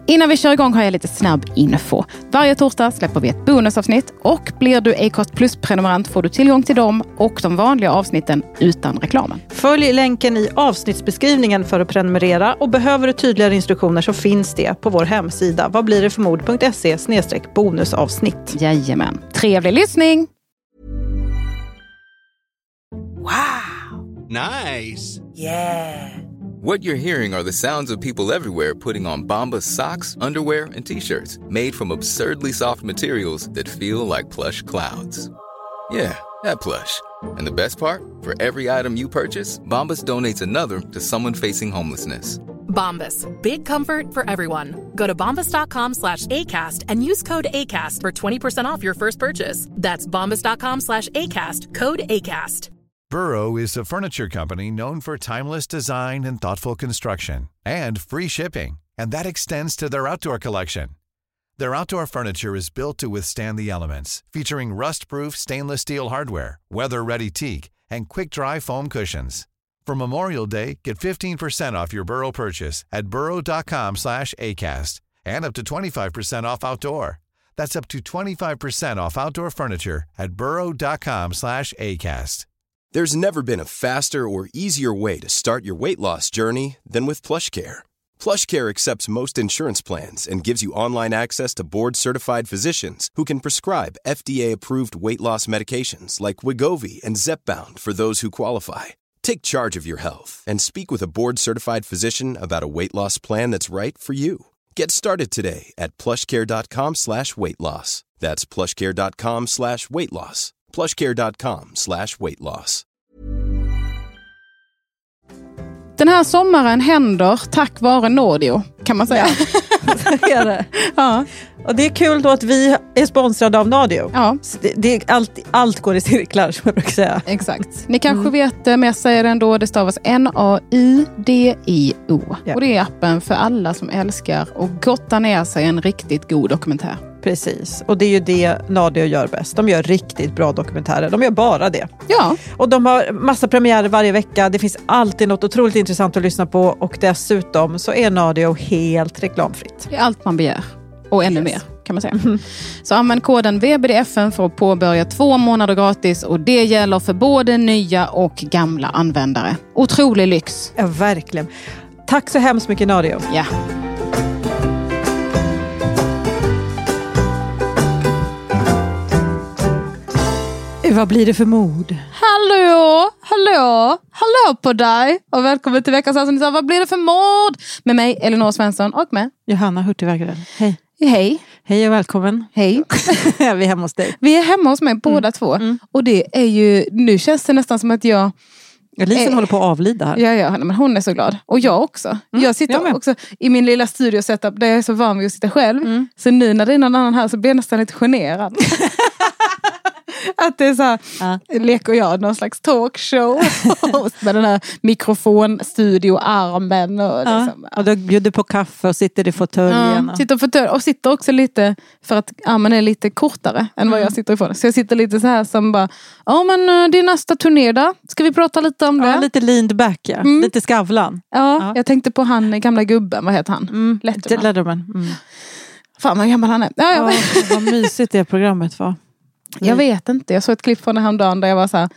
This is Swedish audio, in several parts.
Innan vi kör igång har jag lite snabb info. Varje torsdag släpper vi ett bonusavsnitt och blir du Acast Plus-prenumerant får du tillgång till dem och de vanliga avsnitten utan reklamen. Följ länken i avsnittsbeskrivningen för att prenumerera och behöver du tydligare instruktioner så finns det på vår hemsida vadblirdetförmord.se/bonusavsnitt. Jajamän. Trevlig lyssning! Wow! Nice! Yeah! What you're hearing are the sounds of people everywhere putting on Bombas socks, underwear, and T-shirts made from absurdly soft materials that feel like plush clouds. Yeah, that plush. And the best part? For every item you purchase, Bombas donates another to someone facing homelessness. Bombas. Big comfort for everyone. Go to bombas.com/ACAST and use code ACAST for 20% off your first purchase. That's bombas.com/ACAST. Code ACAST. Burrow is a furniture company known for timeless design and thoughtful construction and free shipping. And that extends to their outdoor collection. Their outdoor furniture is built to withstand the elements, featuring rust-proof stainless steel hardware, weather-ready teak, and quick-dry foam cushions. For Memorial Day, get 15% off your Burrow purchase at burrow.com/ACAST and up to 25% off outdoor. That's up to 25% off outdoor furniture at burrow.com/ACAST. There's never been a faster or easier way to start your weight loss journey than with PlushCare. PlushCare accepts most insurance plans and gives you online access to board-certified physicians who can prescribe FDA-approved weight loss medications like Wegovy and Zepbound for those who qualify. Take charge of your health and speak with a board-certified physician about a weight loss plan that's right for you. Get started today at plushcare.com/weightloss. That's plushcare.com/weightloss. plushcare.com/weightloss. Den här sommaren händer tack vare Nordio, kan man säga. Är det? Ja. Och det är kul då att vi är sponsrade av Nordio. Ja. Det är allt går i cirklar, som jag brukar säga. Exakt. Ni kanske vet, men jag säger det ändå, det stavas NAIDIO. Ja. Och det är appen för alla som älskar att gotta ner sig en riktigt god dokumentär. Precis, och det är ju det Nordio gör bäst. De gör riktigt bra dokumentärer, de gör bara det. Ja. Och de har massa premiärer varje vecka. Det finns alltid något otroligt intressant att lyssna på. Och dessutom så är Nordio helt reklamfritt. Det är allt man begär. Och ännu mer, kan man säga. Så använd koden VBDFN för att påbörja 2 månader gratis. Och det gäller för både nya och gamla användare. Otrolig lyx. Ja, verkligen. Tack så hemskt mycket, Nordio. Ja. Vad blir det för mord? Hallå på dig. Och välkommen till veckans avsnitt av Vad blir det för mord? Med mig, Elinor Svensson, och med Johanna Hurtigvägren. Hej. Hej. Hej och välkommen. Hej. Vi är hemma hos dig. Vi är hemma hos mig båda två. Och det är ju, nu känns det nästan som att jag... Lisen håller på att avlida här. Ja, men hon är så glad. Och jag också. Jag sitter också i min lilla studio-setup där jag är så van vid att sitta själv. Så nu när det är någon annan här så blir jag nästan lite generad. Att det är så här, leker jag någon slags talkshow med den här mikrofonstudio-armen och liksom. Och du bjuder på kaffe och sitter i fåtöljen. Och sitter också lite, för att armen är lite kortare än vad jag sitter ifrån. Så jag sitter lite så här som bara, men det är nästa turné då. Ska vi prata lite om det? Ja, lite leaned back, ja. Lite Skavlan. Ja, jag tänkte på han, gamla gubben, vad heter han? Letterman. Fan vad gammal han är. Ja. Vad mysigt det programmet var. Jag vet inte. Jag såg ett klipp från den här dagen där jag var så här,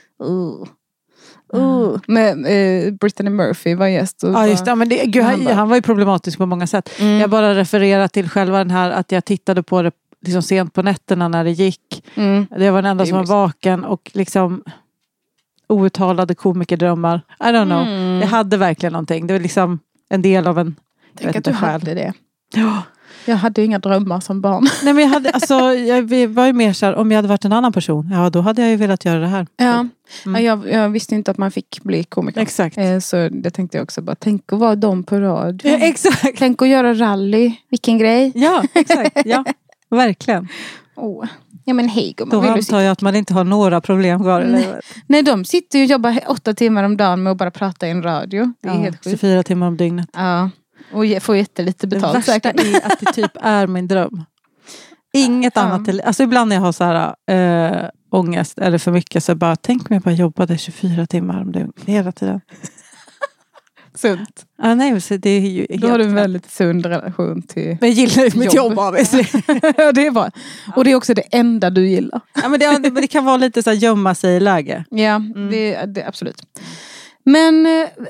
med Brittany Murphy var gäst. Ja, just det. Men han var ju problematisk på många sätt. Jag bara refererar till själva den här, att jag tittade på det liksom sent på nätterna när det gick. Det var den enda som var vaken och liksom outtalade komikerdrömmar. I don't know. Det hade verkligen någonting. Det var liksom en del av en... Tänk att du hade det. Ja. Jag hade inga drömmar som barn. Nej, men jag var ju mer så här, om jag hade varit en annan person, då hade jag ju velat göra det här. Ja. Jag visste inte att man fick bli komiker. Exakt. Så det tänkte jag också bara, tänk att vara dem på radio. Ja, exakt. Tänk att göra rally. Vilken grej. Ja, exakt. Ja, verkligen. Ja, men hej, då antar jag att man inte har några problem kvar i livet. Nej, de sitter ju och jobbar 8 timmar om dagen med att bara prata i en radio. Det är helt sjukt. 24 timmar om dygnet. Ja. Och får jättelite betalt. Det värsta är att det typ är min dröm. Inget annat. Alltså ibland när jag har så här ångest eller för mycket, så bara tänk om jag bara jobbade 24 timmar om dygnet hela tiden. sunt. Ja, nej, så det är ju helt Då har du en väldigt sund relation till jag gillar mitt jobb av sig. Det är bra. Och det är också det enda du gillar. Ja, men det kan vara lite så här gömma sig i läge. Ja, det absolut. Men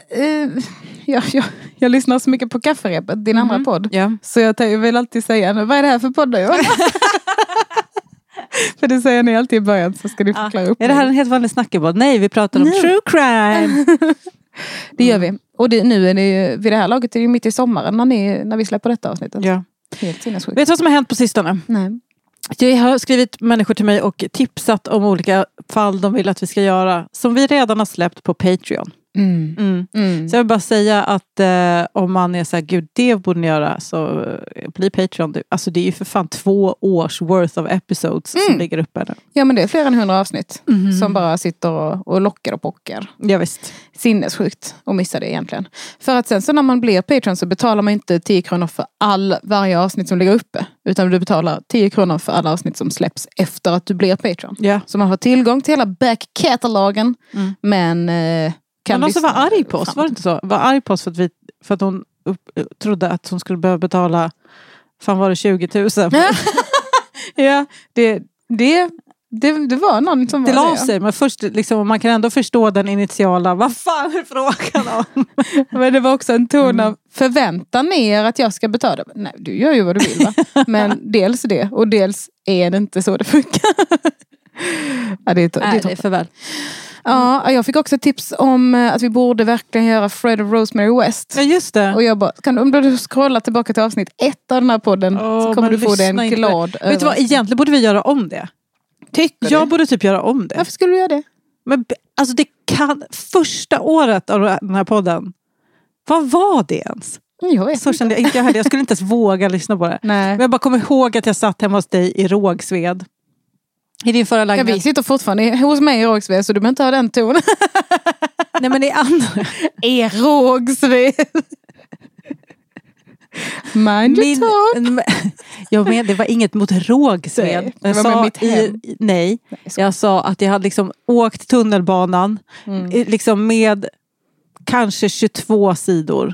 jag lyssnar så mycket på Kafferepet, din andra podd. Ja. Så jag vill alltid säga, vad är det här för podd då? För det säger ni alltid i början, så ska ni förklara upp. Är det här en helt vanlig snackepodd? Nej, vi pratar om true crime. Det gör vi. Och nu är det ju, vid det här laget är det ju mitt i sommaren när vi släpper detta avsnittet. Ja. Helt sinnessjukt. Vet du vad som har hänt på sistone? Nej. Jag har skrivit människor till mig och tipsat om olika fall de vill att vi ska göra. Som vi redan har släppt på Patreon. Så jag vill bara säga att om man är så här, gud det borde ni göra, så bli Patreon. Alltså det är ju för fan 2 års worth of episodes som ligger uppe nu. Ja, men det är fler än 100 avsnitt som bara sitter och lockar och pockar. Ja, visst. Sinnessjukt att missa det egentligen. För att sen så när man blir Patreon så betalar man inte 10 kronor för varje avsnitt som ligger uppe. Utan du betalar 10 kronor för alla avsnitt som släpps efter att du blir Patreon. Yeah. Så man har tillgång till hela back-catalogen. Men kan någon som var arg på oss, var det inte så? Var arg på oss för att hon trodde att hon skulle behöva betala, fan var det 20 000? Ja, det var någon som det var det. Det la sig, men först liksom, man kan ändå förstå den initiala, vad fan är frågan om? Men det var också en ton av förväntan er att jag ska betala. Nej, du gör ju vad du vill, va? Men dels det, och dels är det inte så det funkar. Ja, det är för väl. Ja, jag fick också tips om att vi borde verkligen göra Fred och Rosemary West. Ja, just det. Och jag bara, om du scrollar tillbaka till avsnitt 1 av den här podden så kommer du få det en glad över. Vet du vad, egentligen borde vi göra om det. Tycker jag borde typ göra om det. Varför skulle du göra det? Men alltså det kan, första året av den här podden, vad var det ens? Jag vet så kände jag inte. Jag skulle inte ens våga lyssna på det. Nej. Men jag bara kommer ihåg att jag satt hemma hos dig i Rågsved. I din förra lägenhet. Ja, vi sitter fortfarande hos mig i Rågsved, så du behöver inte ha den tonen. Nej, men det är andra. I Rågsved. Mind your tone. Jag men, det var inget mot Rågsved. Det var med mitt hem. Nej, jag sa att jag hade liksom åkt tunnelbanan liksom med kanske 22 sidor.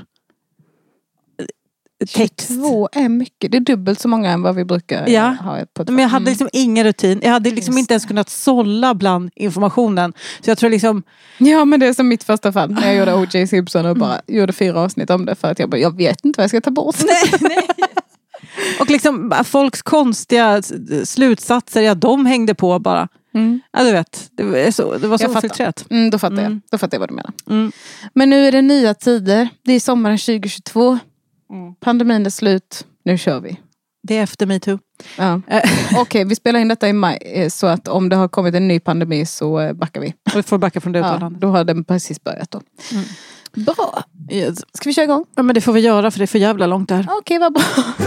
Text. 22 är mycket. Det är dubbelt så många än vad vi brukar ha på. Men jag hade liksom ingen rutin. Jag hade liksom inte ens kunnat sålla bland informationen. Så jag tror liksom... Ja, men det är som mitt första fall. När jag gjorde O.J. Simpson och bara gjorde 4 avsnitt om det. För att jag vet inte vad jag ska ta bort. Nej. Och liksom folks konstiga slutsatser, de hängde på bara. Ja, du vet. Det var så filtrerat. Då fattar jag. Då fattar jag vad du menar. Men nu är det nya tider. Det är sommaren 2022. Pandemin är slut. Nu kör vi. Det är efter MeToo. Ja. Okej, vi spelar in detta i maj. Så att om det har kommit en ny pandemi så backar vi. Och vi får backa från det uttalandet. Då har den precis börjat då. Bra. Ska vi köra igång? Ja, men det får vi göra för det är för jävla långt där. Okej, vad bra.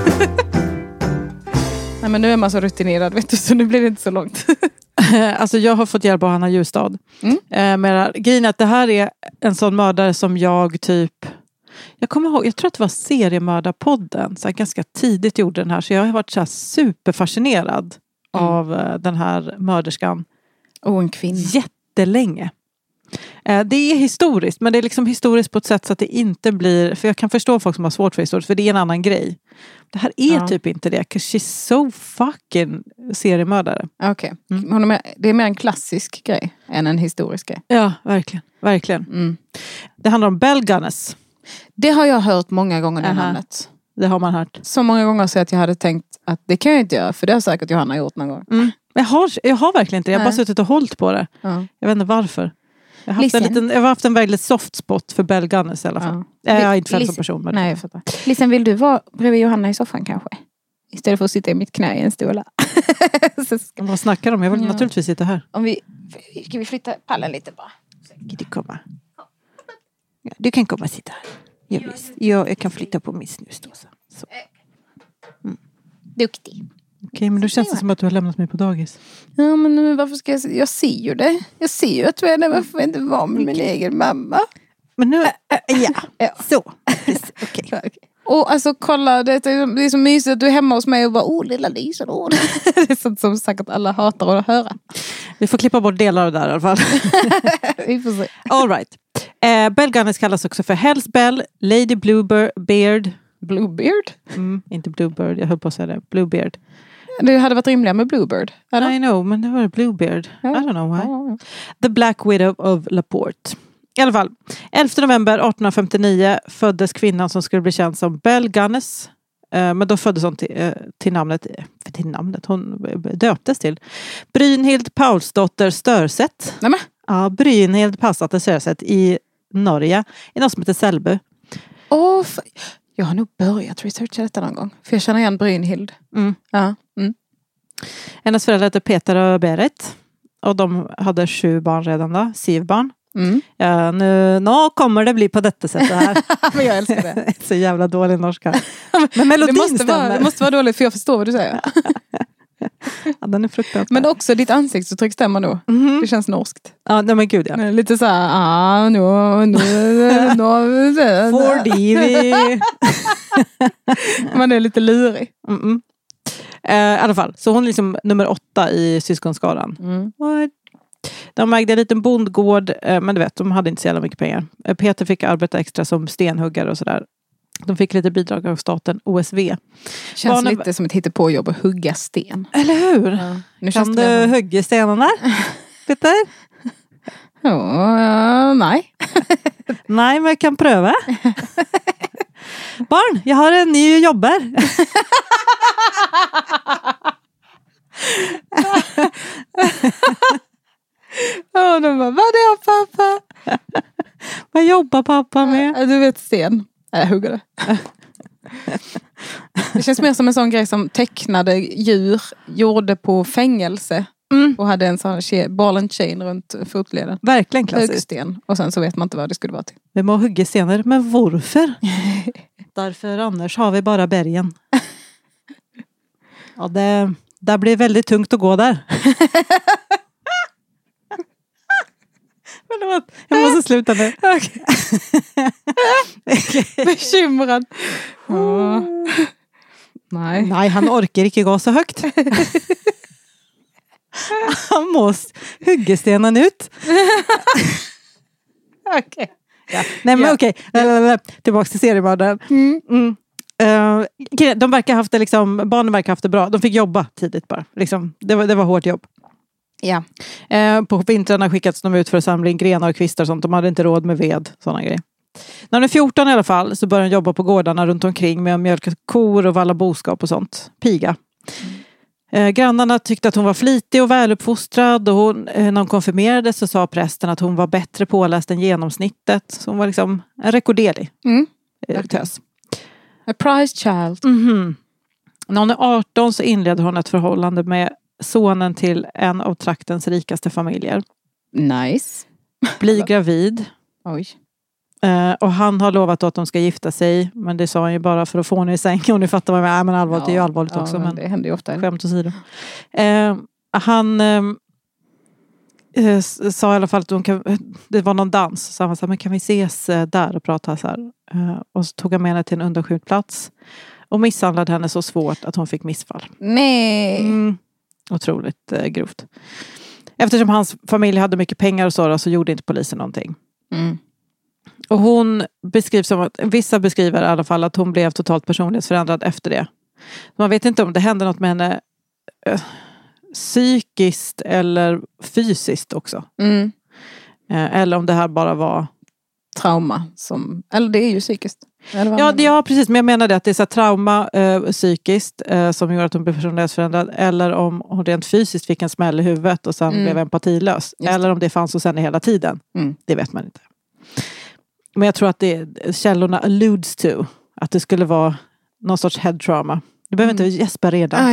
Nej, men nu är man så rutinerad, vet du, så nu blir det inte så långt. Alltså jag har fått hjälp av Hanna Ljusstad. Men grejen är att det här är en sån mördare som jag typ... Jag kommer ihåg, jag tror att det var Seriemördarpodden så jag ganska tidigt gjorde den här, så jag har varit så här superfascinerad av den här mörderskan. En kvinna. Jättelänge. Det är historiskt, men det är liksom historiskt på ett sätt så att det inte blir, för jag kan förstå folk som har svårt för historiskt, för det är en annan grej. Det här är typ inte det, 'cause she's so fucking seriemördare. Okej. Det är mer en klassisk grej än en historisk grej. Ja, verkligen. Det handlar om Belle Gunness. Det har jag hört många gånger, det namnet. Det har man hört. Så många gånger så att jag hade tänkt att det kan jag inte göra, för det har säkert Johanna gjort någon gång. Jag har verkligen inte det. Jag har bara suttit och hållit på det. Jag vet inte varför. Jag har haft en väldigt soft spot för Belle Gunness i alla fall. Jag är inte själv som person. Men... Nej, jag fattar. Lisen, vill du vara bredvid Johanna i soffan kanske? Istället för att sitta i mitt knä i en stol. Vad snackar de? Jag vill naturligtvis sitta här. Ska vi flytta pallen lite bara? Kan du komma? Ja, du kan komma och sitta här. Ja, visst. Jag kan flytta på min snus då. Så. Duktig. Okej, men då känns det som att du har lämnat mig på dagis. Ja, men varför ska jag ser ju det. Jag ser ju att du är där. Varför får jag inte vara med min egen mamma? Men nu, så. Okej. Och alltså kolla, det är så mysigt att du är hemma hos mig och bara, lilla Lisa. Det är sånt som säkert alla hatar att höra. Vi får klippa bort delar av det där i alla fall. Vi får se. All right. Belle Gunness kallas också för Hells Bell, Lady Bluebeard. Bluebeard? Inte Bluebird, jag höll på att säga det. Bluebeard. Det hade varit rimligare med Bluebird. Eller? I know, men det var Bluebeard. I don't know why. The Black Widow of Laporte. I alla fall, 11 november 1859 föddes kvinnan som skulle bli känd som Belle Gunness. Men då föddes hon till namnet. Hon döptes till Brynhild Paulsdotter Størset. Nämen. Ja, Brynhild Paulsdotter Størset i Norge. I något som heter Selbu. Jag har nog börjat researcha detta någon gång. För jag känner igen Brynhild. Ja. Hennes föräldrar heter Peter och Berit. Och de hade 7 barn redan då. 7 barn. Ja, nu kommer det bli på detta sättet här. Men jag älskar det. Så jävla dålig norska. Men melodin det måste vara dåligt för jag förstår vad du säger. Ja, den är fruktansvärd. Men också ditt ansiktsuttryck stämmer nog. Det känns norskt. Ja, nej men gud ja. Lite så här, nu. For divi. Man är lite lurig. I alla fall, så hon är liksom nummer 8 i syskonskaran. De ägde en liten bondgård, men du vet, de hade inte så jävla mycket pengar. Peter fick arbeta extra som stenhuggare och sådär. De fick lite bidrag av staten OSV. Känns lite som ett hittepåjobb att hugga sten. Eller hur? Ja. Nu kan du hugga stenarna? Peter? Nej. Nej, men jag kan pröva. Barn, jag har en ny jobber. De bara, vad är det pappa? Vad jobbar pappa med? Du vet sten. Jag hugger det. Det känns mer som en sån grej som tecknade djur gjorde på fängelse. Och hade en sån ball and chain runt fotleden. Verkligen klassiskt. Högsten. Och sen så vet man inte vad det skulle vara till. Vi må hugga stenar, men varför? Därför annars har vi bara bergen. Ja, det blir väldigt tungt att gå där. Förlåt, jag måste sluta nu. Bekymrad. Nej, han orkar inte gå så högt. Han måste hugga stenen ut. Okej. Ja. Nej men okej. Tillbaka till seriemördaren. De verkar haft det liksom, barnen verkar haft det bra. De fick jobba tidigt bara. Liksom, det var hårt jobb. Ja. På vintrarna skickades de ut för att samla in grenar och kvistar och sånt. De hade inte råd med ved, sådana grejer. När de är 14 i alla fall så började de jobba på gårdarna runt omkring med att mjölka kor och valla boskap och sånt. Piga. Grannarna tyckte att hon var flitig och väluppfostrad och när hon konfirmerades så sa prästen att hon var bättre påläst än genomsnittet. Så hon var liksom en rekorderlig tös. A prize child. När hon är 18 så inleder hon ett förhållande med sonen till en av traktens rikaste familjer. Nice. Blir gravid. Oj. Och han har lovat att de ska gifta sig. Men det sa han ju bara för att få henne i säng. Och ni fattar vad jag menar. Men allvarligt är ju allvarligt också. Men det händer ju ofta. Skämt åsido. Han sa i alla fall att det var någon dans. Så han sa, men kan vi ses där och prata så här. Och så tog han med henne till en undanskymd plats. Och misshandlade henne så svårt att hon fick missfall. Nej. Otroligt grovt. Eftersom hans familj hade mycket pengar och så gjorde inte polisen någonting. Och hon beskrivs som att, vissa beskriver i alla fall att hon blev totalt personlighetsförändrad efter det. Man vet inte om det hände något med henne psykiskt eller fysiskt också. Eller om det här bara var trauma eller det är ju psykiskt. Ja, precis. Men jag menade att det är så trauma psykiskt som gör att hon blev personlighetsförändrad. Eller om hon rent fysiskt fick en smäll i huvudet och sen blev empatilös. Eller om det fanns hos henne hela tiden. Det vet man inte. Men jag tror att källorna alludes to att det skulle vara någon sorts head trauma. Du behöver inte gäspa redan.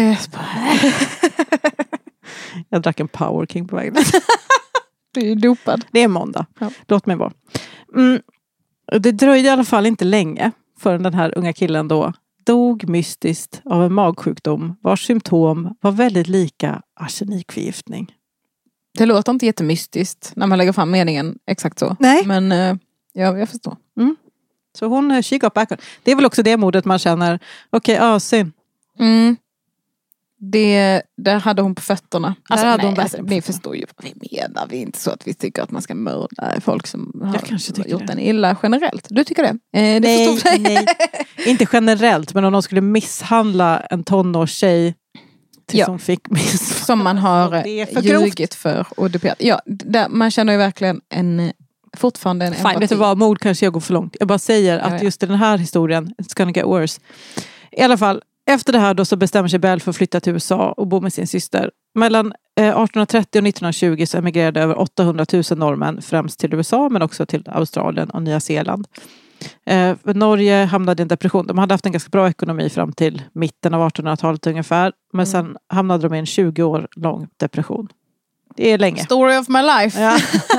Jag drack en Power King på vägen. Du är dopad. Det är måndag. Ja. Låt mig vara. Det dröjde i alla fall inte länge förrän den här unga killen då dog mystiskt av en magsjukdom vars symptom var väldigt lika arsenikförgiftning. Det låter inte jättemystiskt när man lägger fram meningen exakt så. Nej. Men jag förstår. Så she got back on. Det är väl också det modet man känner. Okej, synd. Där hade hon på fötterna. Alltså, ni förstår ju vad vi menar. Vi är inte så att vi tycker att man ska mörda folk som har gjort en illa generellt. Du tycker det? Nej. Inte generellt, men om de skulle misshandla en tonårstjej tills hon fick som man har ljugit för. Och man känner ju verkligen fortfarande en empati. Vet du vad, mord kanske jag går för långt. Jag bara säger att just i den här historien, it's gonna get worse. I alla fall, efter det här då så bestämmer sig Belle för att flytta till USA och bo med sin syster. Mellan 1830 och 1920 så emigrerade över 800 000 norrmän främst till USA men också till Australien och Nya Zeeland. Norge hamnade i en depression. De hade haft en ganska bra ekonomi fram till mitten av 1800-talet ungefär. Men sen hamnade de i en 20 år lång depression. Det är länge. Story of my life. Ja.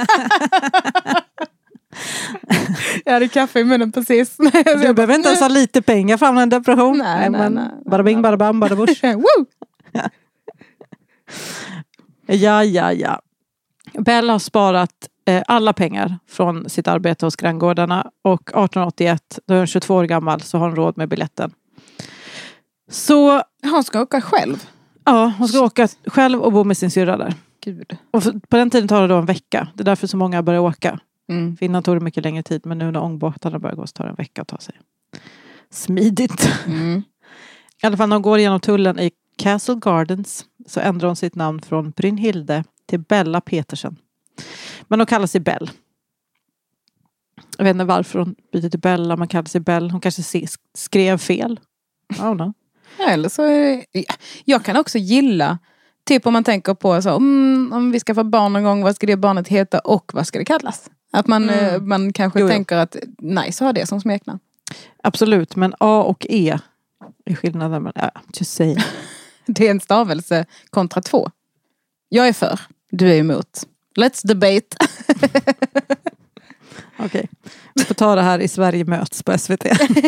Jag hade kaffe i munnen precis. Du behöver inte ens ha lite pengar för en depression. Nej. Bara bing, bara bam, bara bush. Ja. Belle har sparat alla pengar från sitt arbete hos granngårdarna. Och 1881, då är hon 22 år gammal, så har hon råd med biljetten. Så hon ska åka själv? Ja, hon ska åka själv och bo med sin syrra där. Gud. Och på den tiden tar det då en vecka. Det är därför så många börjar åka. För innan tog det mycket längre tid. Men nu när ångbåtarna börjar gå så tar det en vecka att ta sig. Smidigt. I alla fall när hon går igenom tullen i Castle Gardens så ändrar hon sitt namn från Brynhilde till Bella Petersen. Men hon kallar sig Belle. Jag vet inte varför hon byter till Bella. Man kallar sig Belle. Hon kanske skrev fel. I don't know. Ja, eller så är det... Jag kan också gilla... Typ om man tänker på så, om vi ska få barn någon gång, vad ska det barnet heta och vad ska det kallas? Att man kanske tänker att nice har det som smeknamn. Absolut, men A och E är skillnaden. Men just say. Det är en stavelse kontra 2. Jag är för, du är emot. Let's debate. Okej. Vi får ta det här i Sverige möts på SVT.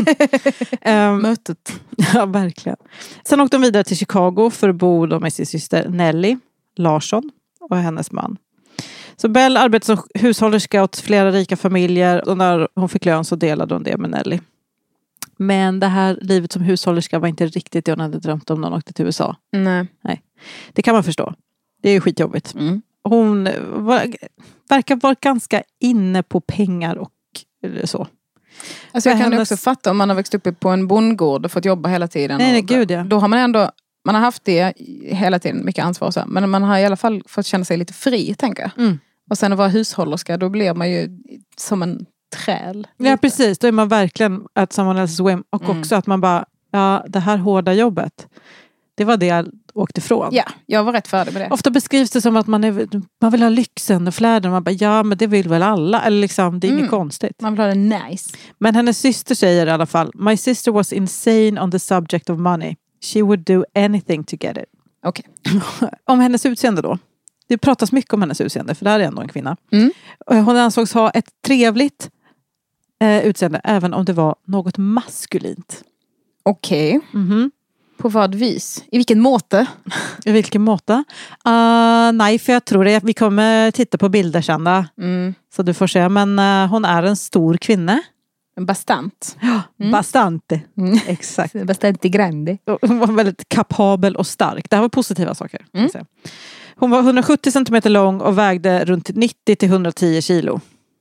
Mötet. Ja, verkligen. Sen åkte de vidare till Chicago för att bo med sin syster Nellie Larsson och hennes man. Så Belle arbetade som hushållerska åt flera rika familjer och när hon fick lön så delade hon det med Nellie. Men det här livet som hushållerska var inte riktigt det hon hade drömt om när hon åkte till USA. Nej. Det kan man förstå. Det är ju skitjobbigt. Hon verkar vara ganska inne på pengar och så. Alltså jag kan också fatta om man har växt upp på en bondgård och fått jobba hela tiden. Nej, gud ja. Då har man ändå, man har haft det hela tiden, mycket ansvar och så. Men man har i alla fall fått känna sig lite fri, tänker jag. Och sen att vara hushållerska, då blir man ju som en träl. Ja, lite. Precis. Då är man verkligen at someone else's whim. Och också att man bara, det här hårda jobbet. Det var det jag åkte ifrån. Ja, jag var rätt färdig med det. Ofta beskrivs det som att man vill ha lyxen och fläden. Man bara, men det vill väl alla. Eller liksom, det är inget konstigt. Man vill ha det nice. Men hennes syster säger i alla fall, my sister was insane on the subject of money. She would do anything to get it. Okej. Om hennes utseende då. Det pratas mycket om hennes utseende, för det här är ändå en kvinna. Hon ansågs ha ett trevligt utseende, även om det var något maskulint. Okej. På vad vis? I vilken måte? I vilken måte? Nej, för jag tror det. Vi kommer titta på bilder sen. Så du får se. Men hon är en stor kvinna. En bastant. Ja, bastante. Exakt. Bastante grande. Hon var väldigt kapabel och stark. Det här var positiva saker. Hon var 170 cm lång och vägde runt 90-110 kilo.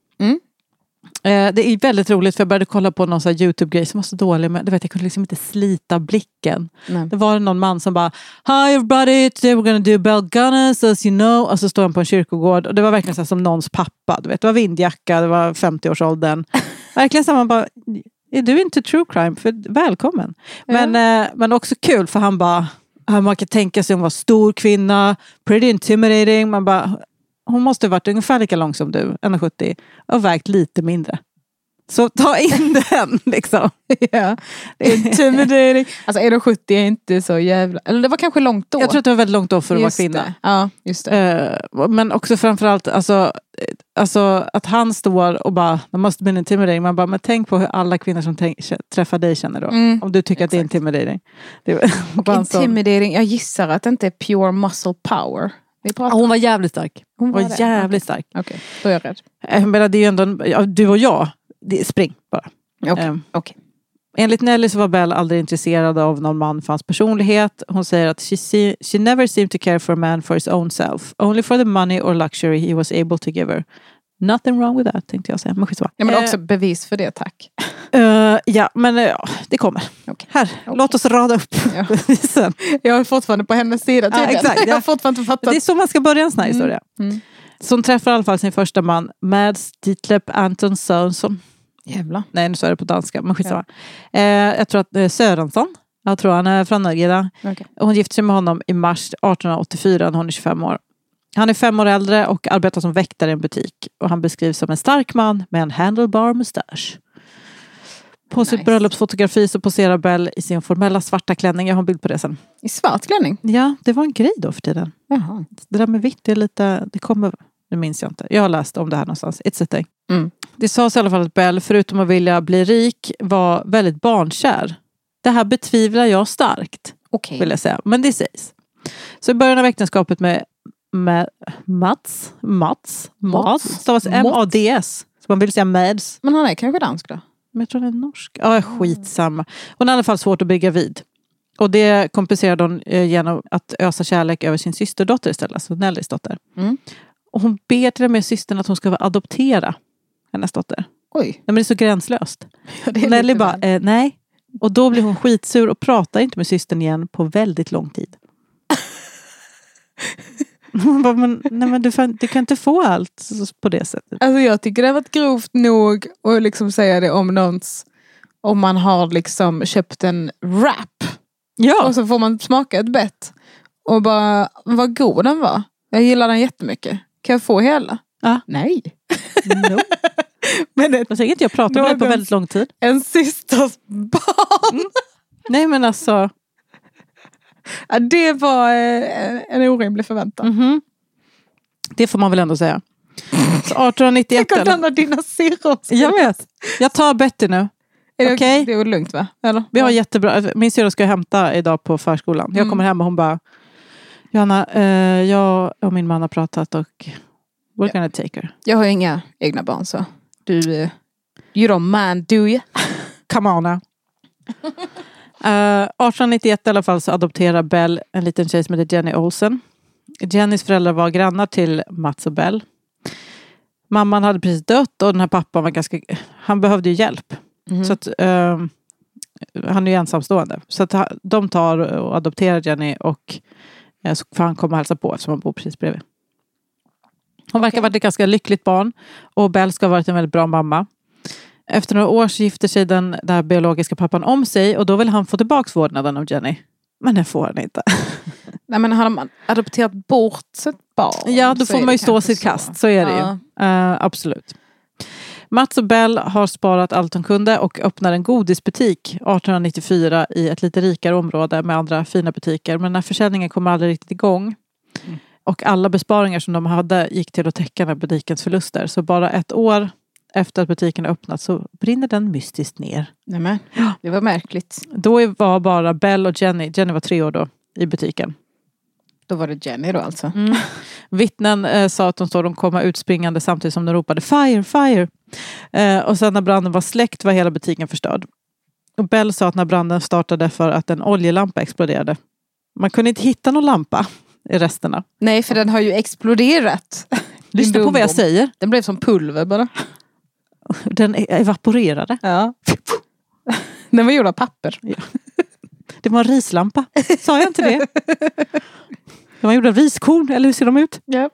Det är väldigt roligt för jag började kolla på någon sån här YouTube-grej som var så dålig, men jag kunde liksom inte slita blicken. Det var någon man som bara, hi everybody, today we're gonna do bell gunners as you know, och så står han på en kyrkogård och det var verkligen så här som någons pappa, det var vindjacka, det var 50-årsåldern. Verkligen så man bara, är du inte true crime? För välkommen. Men också kul för han bara, man kan tänka sig hon var stor kvinna, pretty intimidating, man bara, hon måste ha varit ungefär lika lång som du, 1,70, och vägt lite mindre. Så ta in den liksom. Ja, det är intimidating. Alltså 1,70 är inte så jävla... Eller det var kanske långt då. Jag tror att det var väldigt långt då för att vara kvinna. Det. Ja, just det. Men också framförallt alltså att han står och bara, det måste bli intimidating. Man bara, men tänk på hur alla kvinnor som träffar dig känner då. Om du tycker att det är intimidating. Intimidating, jag gissar att det inte är pure muscle power. Hon var jävligt stark. Hon var jävligt stark. Okej, då är jag rädd. Men det är ju ändå, du och jag, spring bara. Okej. Enligt Nelly så var Belle aldrig intresserad av någon man för hans personlighet. Hon säger att she never seemed to care for a man for his own self. Only for the money or luxury he was able to give her. Nothing wrong with that, tänkte jag säga. Men skitsamma. Ja, men också bevis för det, tack. Ja, men det kommer. Okay. Här, låt oss rada upp bevisen. Jag är fortfarande på hennes sida. Exakt, jag har fortfarande fattat. Det är så man ska börja en sån här historia. Så hon träffar i alla fall sin första man, Mads Ditlev Anton Sörensson. Jävla. Nej, nu så är det på danska, men skitsamma. Jag tror att Sörensson, jag tror han är från Norge. Okay. Hon gifte sig med honom i mars 1884 när hon är 25 år. Han är 5 år äldre och arbetar som väktare i en butik. Och han beskrivs som en stark man med en handlebar mustasch. På sitt bröllopsfotografi så poserar Belle i sin formella svarta klänning. Jag har en bild på det sen. I svart klänning? Ja, det var en grej då för tiden. Jaha. Det där med vitt, det är lite, det kommer, det minns jag inte. Jag har läst om det här någonstans. It's a thing. Det sades i alla fall att Belle, förutom att vilja bli rik, var väldigt barnkär. Det här betvivlar jag starkt. Okay. Vill jag säga. Men det sägs. Så i början av äktenskapet med Mats stavas M-A-D-S. Så man vill säga Mads. Men han är kanske dansk då? Men jag tror det är norsk. Ja, skitsamma. Hon har i alla fall svårt att bygga vid. Och det kompenserade hon genom att ösa kärlek över sin systerdotter istället. Alltså Nellys dotter. Och hon ber till och med systern att hon ska adoptera hennes dotter. Oj. Nej, men det är så gränslöst. Ja, det är Nelly bara, nej. Och då blir hon skitsur och pratar inte med systern igen på väldigt lång tid. men du kan inte få allt på det sättet. Alltså jag tycker det har varit grovt nog att liksom säga det om man har liksom köpt en wrap. Ja. Och så får man smaka ett bett. Och bara, vad god den var. Jag gillar den jättemycket. Kan jag få hela? Ja. Nej. No. Men jag tänker inte jag pratar med dig på väldigt lång tid. En systers barn. Nej, men alltså. Ja, det var en orimlig förväntan. Det får man väl ändå säga. Så 1891. Jag kan blanda dina sirop. Jag vet. Jag tar Betty nu. Okej? Det är lugnt, va? Eller? Vi har jättebra. Min syster ska hämta idag på förskolan. Jag kommer hem och hon bara, Johanna, jag och min man har pratat och we're gonna take her. Jag har ju inga egna barn, så du you don't mind, do you? Come on now. 1891 i alla fall så adopterar Belle en liten tjej som heter Jenny Olsen. Jennys föräldrar var grannar till Mats och Belle. Mamman hade precis dött och den här pappan var han behövde ju hjälp. Så att han är ju ensamstående. Så att de tar och adopterar Jenny och så får han komma och hälsa på eftersom han bor precis bredvid. Hon verkar ha varit ett ganska lyckligt barn och Belle ska ha varit en väldigt bra mamma. Efter några år så gifter sig den där biologiska pappan om sig och då vill han få tillbaka vårdnaden av Jenny. Men det får han inte. Nej, men har de adopterat bort sitt barn? Ja, då får man ju stå sitt kast. Så är det ju. Absolut. Mats och Belle har sparat allt de kunde och öppnar en godisbutik 1894 i ett lite rikare område med andra fina butiker. Men den här försäljningen kommer aldrig riktigt igång. Och alla besparingar som de hade gick till att täcka den här butikens förluster. Så bara 1 år efter att butiken öppnat så brinner den mystiskt ner. Nämen, det var märkligt. Då var bara Belle och Jenny var 3 år då i butiken. Då var det Jenny då alltså. Vittnen sa att de komma utspringande samtidigt som de ropade fire, fire. Och sen när branden var släckt var hela butiken förstörd. Och Belle sa att när branden startade för att en oljelampa exploderade. Man kunde inte hitta någon lampa i resterna. Nej, för den har ju exploderat. Lyssna på vad jag säger. Den blev som pulver bara. Den evaporerade. Ja. Den var gjord av papper. Ja. Det var en rislampa. Sa jag inte det? De var gjorda av riskorn, eller hur ser de ut? Ja.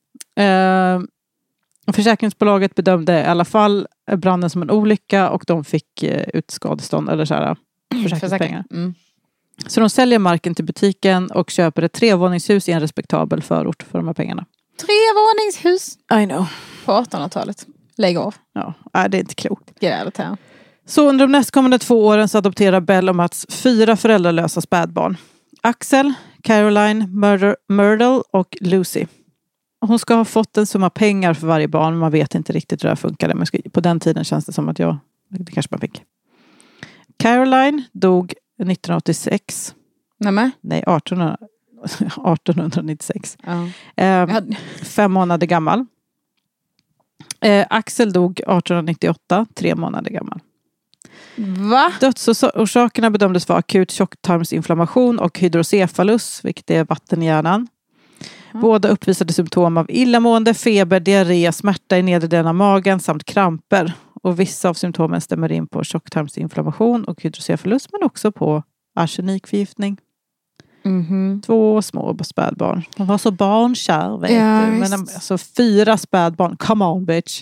Försäkringsbolaget bedömde i alla fall branden som en olycka och de fick ut skadestånd eller så här, försäkringspengar. Så de säljer marken till butiken och köper ett 3-våningshus i en respektabel förort för de här pengarna. 3-våningshus? I know. På 1800-talet. Lägg av. Ja, det är inte klokt. Grälet här. Så under de nästkommande 2 åren så adopterar Belle och Mats 4 föräldralösa spädbarn. Axel, Caroline, Myrtle och Lucy. Hon ska ha fått en summa pengar för varje barn. Man vet inte riktigt hur det här funkade. Men på den tiden känns det som att det kanske man fick. Caroline dog 1986. Nej, 1896. Ja. 5 månader gammal. Axel dog 1898, 3 månader gammal. Va? Dödsorsakerna bedömdes vara akut tjocktarmsinflammation och hydrocefalus, vilket är vatten i hjärnan. Båda uppvisade symptom av illamående, feber, diarré, smärta i nedre delen av magen samt kramper. Och vissa av symptomen stämmer in på tjocktarmsinflammation och hydrocefalus, men också på arsenikförgiftning. 2 små spädbarn. De var så barnkär, vet du. Men alltså 4 spädbarn. Come on, bitch.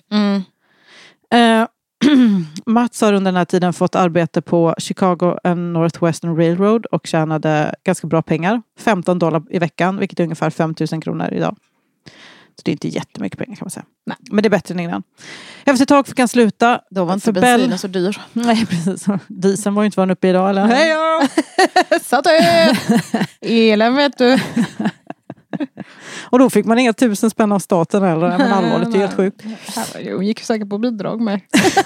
Mats har under den här tiden fått arbete på Chicago and Northwestern Railroad och tjänade ganska bra pengar. $15 i veckan, vilket är ungefär 5 000 kronor idag. Så det är inte jättemycket pengar kan man säga. Nej. Men det är bättre än innan. Efter ett tag fick han sluta. Då var inte bensinen så dyr. Nej, precis. Dieseln var ju inte uppe idag, eller? Hej då! Satt elen, vet du. Och då fick man inga 1000 spänn av staten eller. Men allvarligt, det är helt sjukt. Hon gick säkert på bidrag med.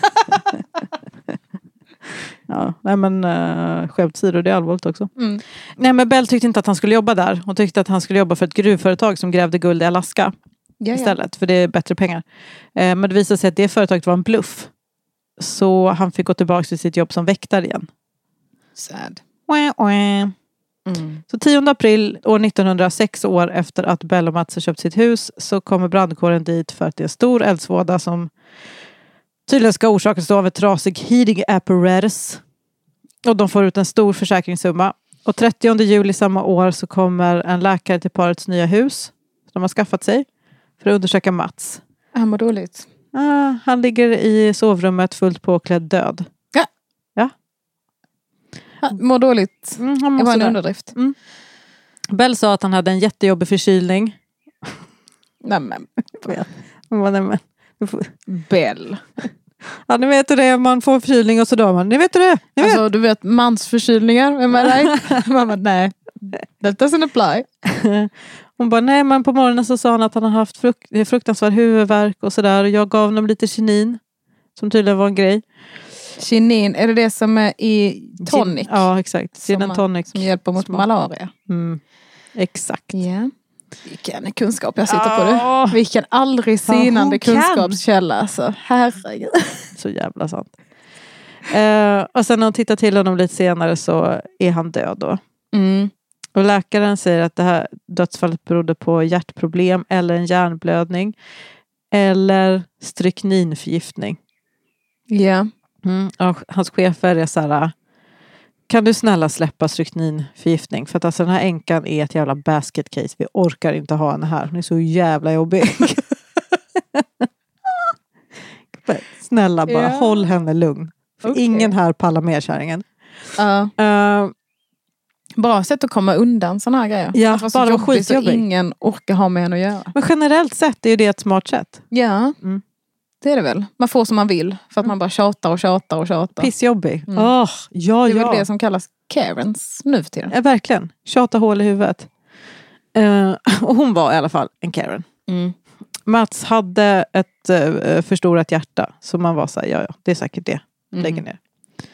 Ja, nej men skämt sidor, det är allvarligt också. Nej, men Bell tyckte inte att han skulle jobba där. Hon tyckte att han skulle jobba för ett gruvföretag som grävde guld i Alaska. Istället, för det är bättre pengar. Men det visade sig att det företaget var en bluff. Så han fick gå tillbaka till sitt jobb som väktare igen. Sad. Så 10 april år 1906, år efter att Bell och Mats har köpt sitt hus, så kommer brandkåren dit för att det är en stor eldsvåda som tydligen ska orsakas av ett trasig heating apparatus. Och de får ut en stor försäkringssumma. Och 30 juli samma år så kommer en läkare till parets nya hus som de har skaffat sig för att undersöka Mats. Han mår dåligt. Han ligger i sovrummet fullt påklädd död. Ja. Han mår dåligt. Det var en underdrift. Bell sa att han hade en jättejobbig förkylning. Nämen. Bell. Ja, ni vet det, man får förkylning och så dör man. Ni vet det. Alltså, du vet mansförkylningar. Är man right? Mamma, nej. That doesn't apply. Hon bara, nej, men på morgonen så sa han att han har haft fruktansvärd huvudvärk och sådär. Och jag gav honom lite kinin, som tydligen var en grej. Kinin, är det som är i tonic? Ja, exakt. Gin tonic. Som hjälper mot malaria. Exakt. Yeah. Vilken kunskap jag sitter på det. Vilken aldrig sinande kunskapskälla. Alltså. Herregud. Så jävla sant. Och sen när hon tittar till honom lite senare så är han död då. Och läkaren säger att det här dödsfallet berodde på hjärtproblem eller en hjärnblödning eller strykninförgiftning. Ja. Och hans chefer är så här: kan du snälla släppa strykninförgiftning? För att alltså den här änkan är ett jävla basket case. Vi orkar inte ha henne här. Hon är så jävla jobbig. Snälla bara håll henne lugn. För ingen här pallar med kärringen. Bra sätt att komma undan såna här grejer. Ja, att vara så jobbig så ingen orkar ha med henne att göra. Men generellt sett är det ett smart sätt. Ja, det är det väl. Man får som man vill. För att man bara tjatar. Pissjobbig. Det är väl det som kallas Karens nu för tiden. Ja, verkligen. Tjata hål i huvudet. Och hon var i alla fall en Karen. Mats hade ett förstorat hjärta. Så man var så här, ja, det är säkert det. Lägger ner.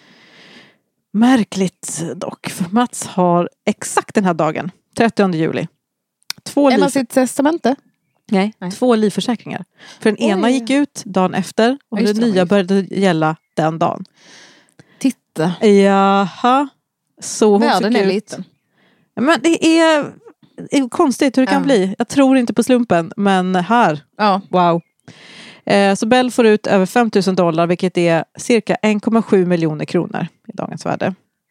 Märkligt dock. För Mats har exakt den här dagen, 30 juli. Är man sitt testamente? Nej, 2 livförsäkringar. För den ena gick ut dagen efter och den nya började gälla den dagen. Titta. Jaha. Så världen är liten. Men det är konstigt hur det kan bli. Jag tror inte på slumpen, men här. Wow. Så Bell får ut över $5,000, vilket är cirka 1,7 miljoner kronor i dagens värde.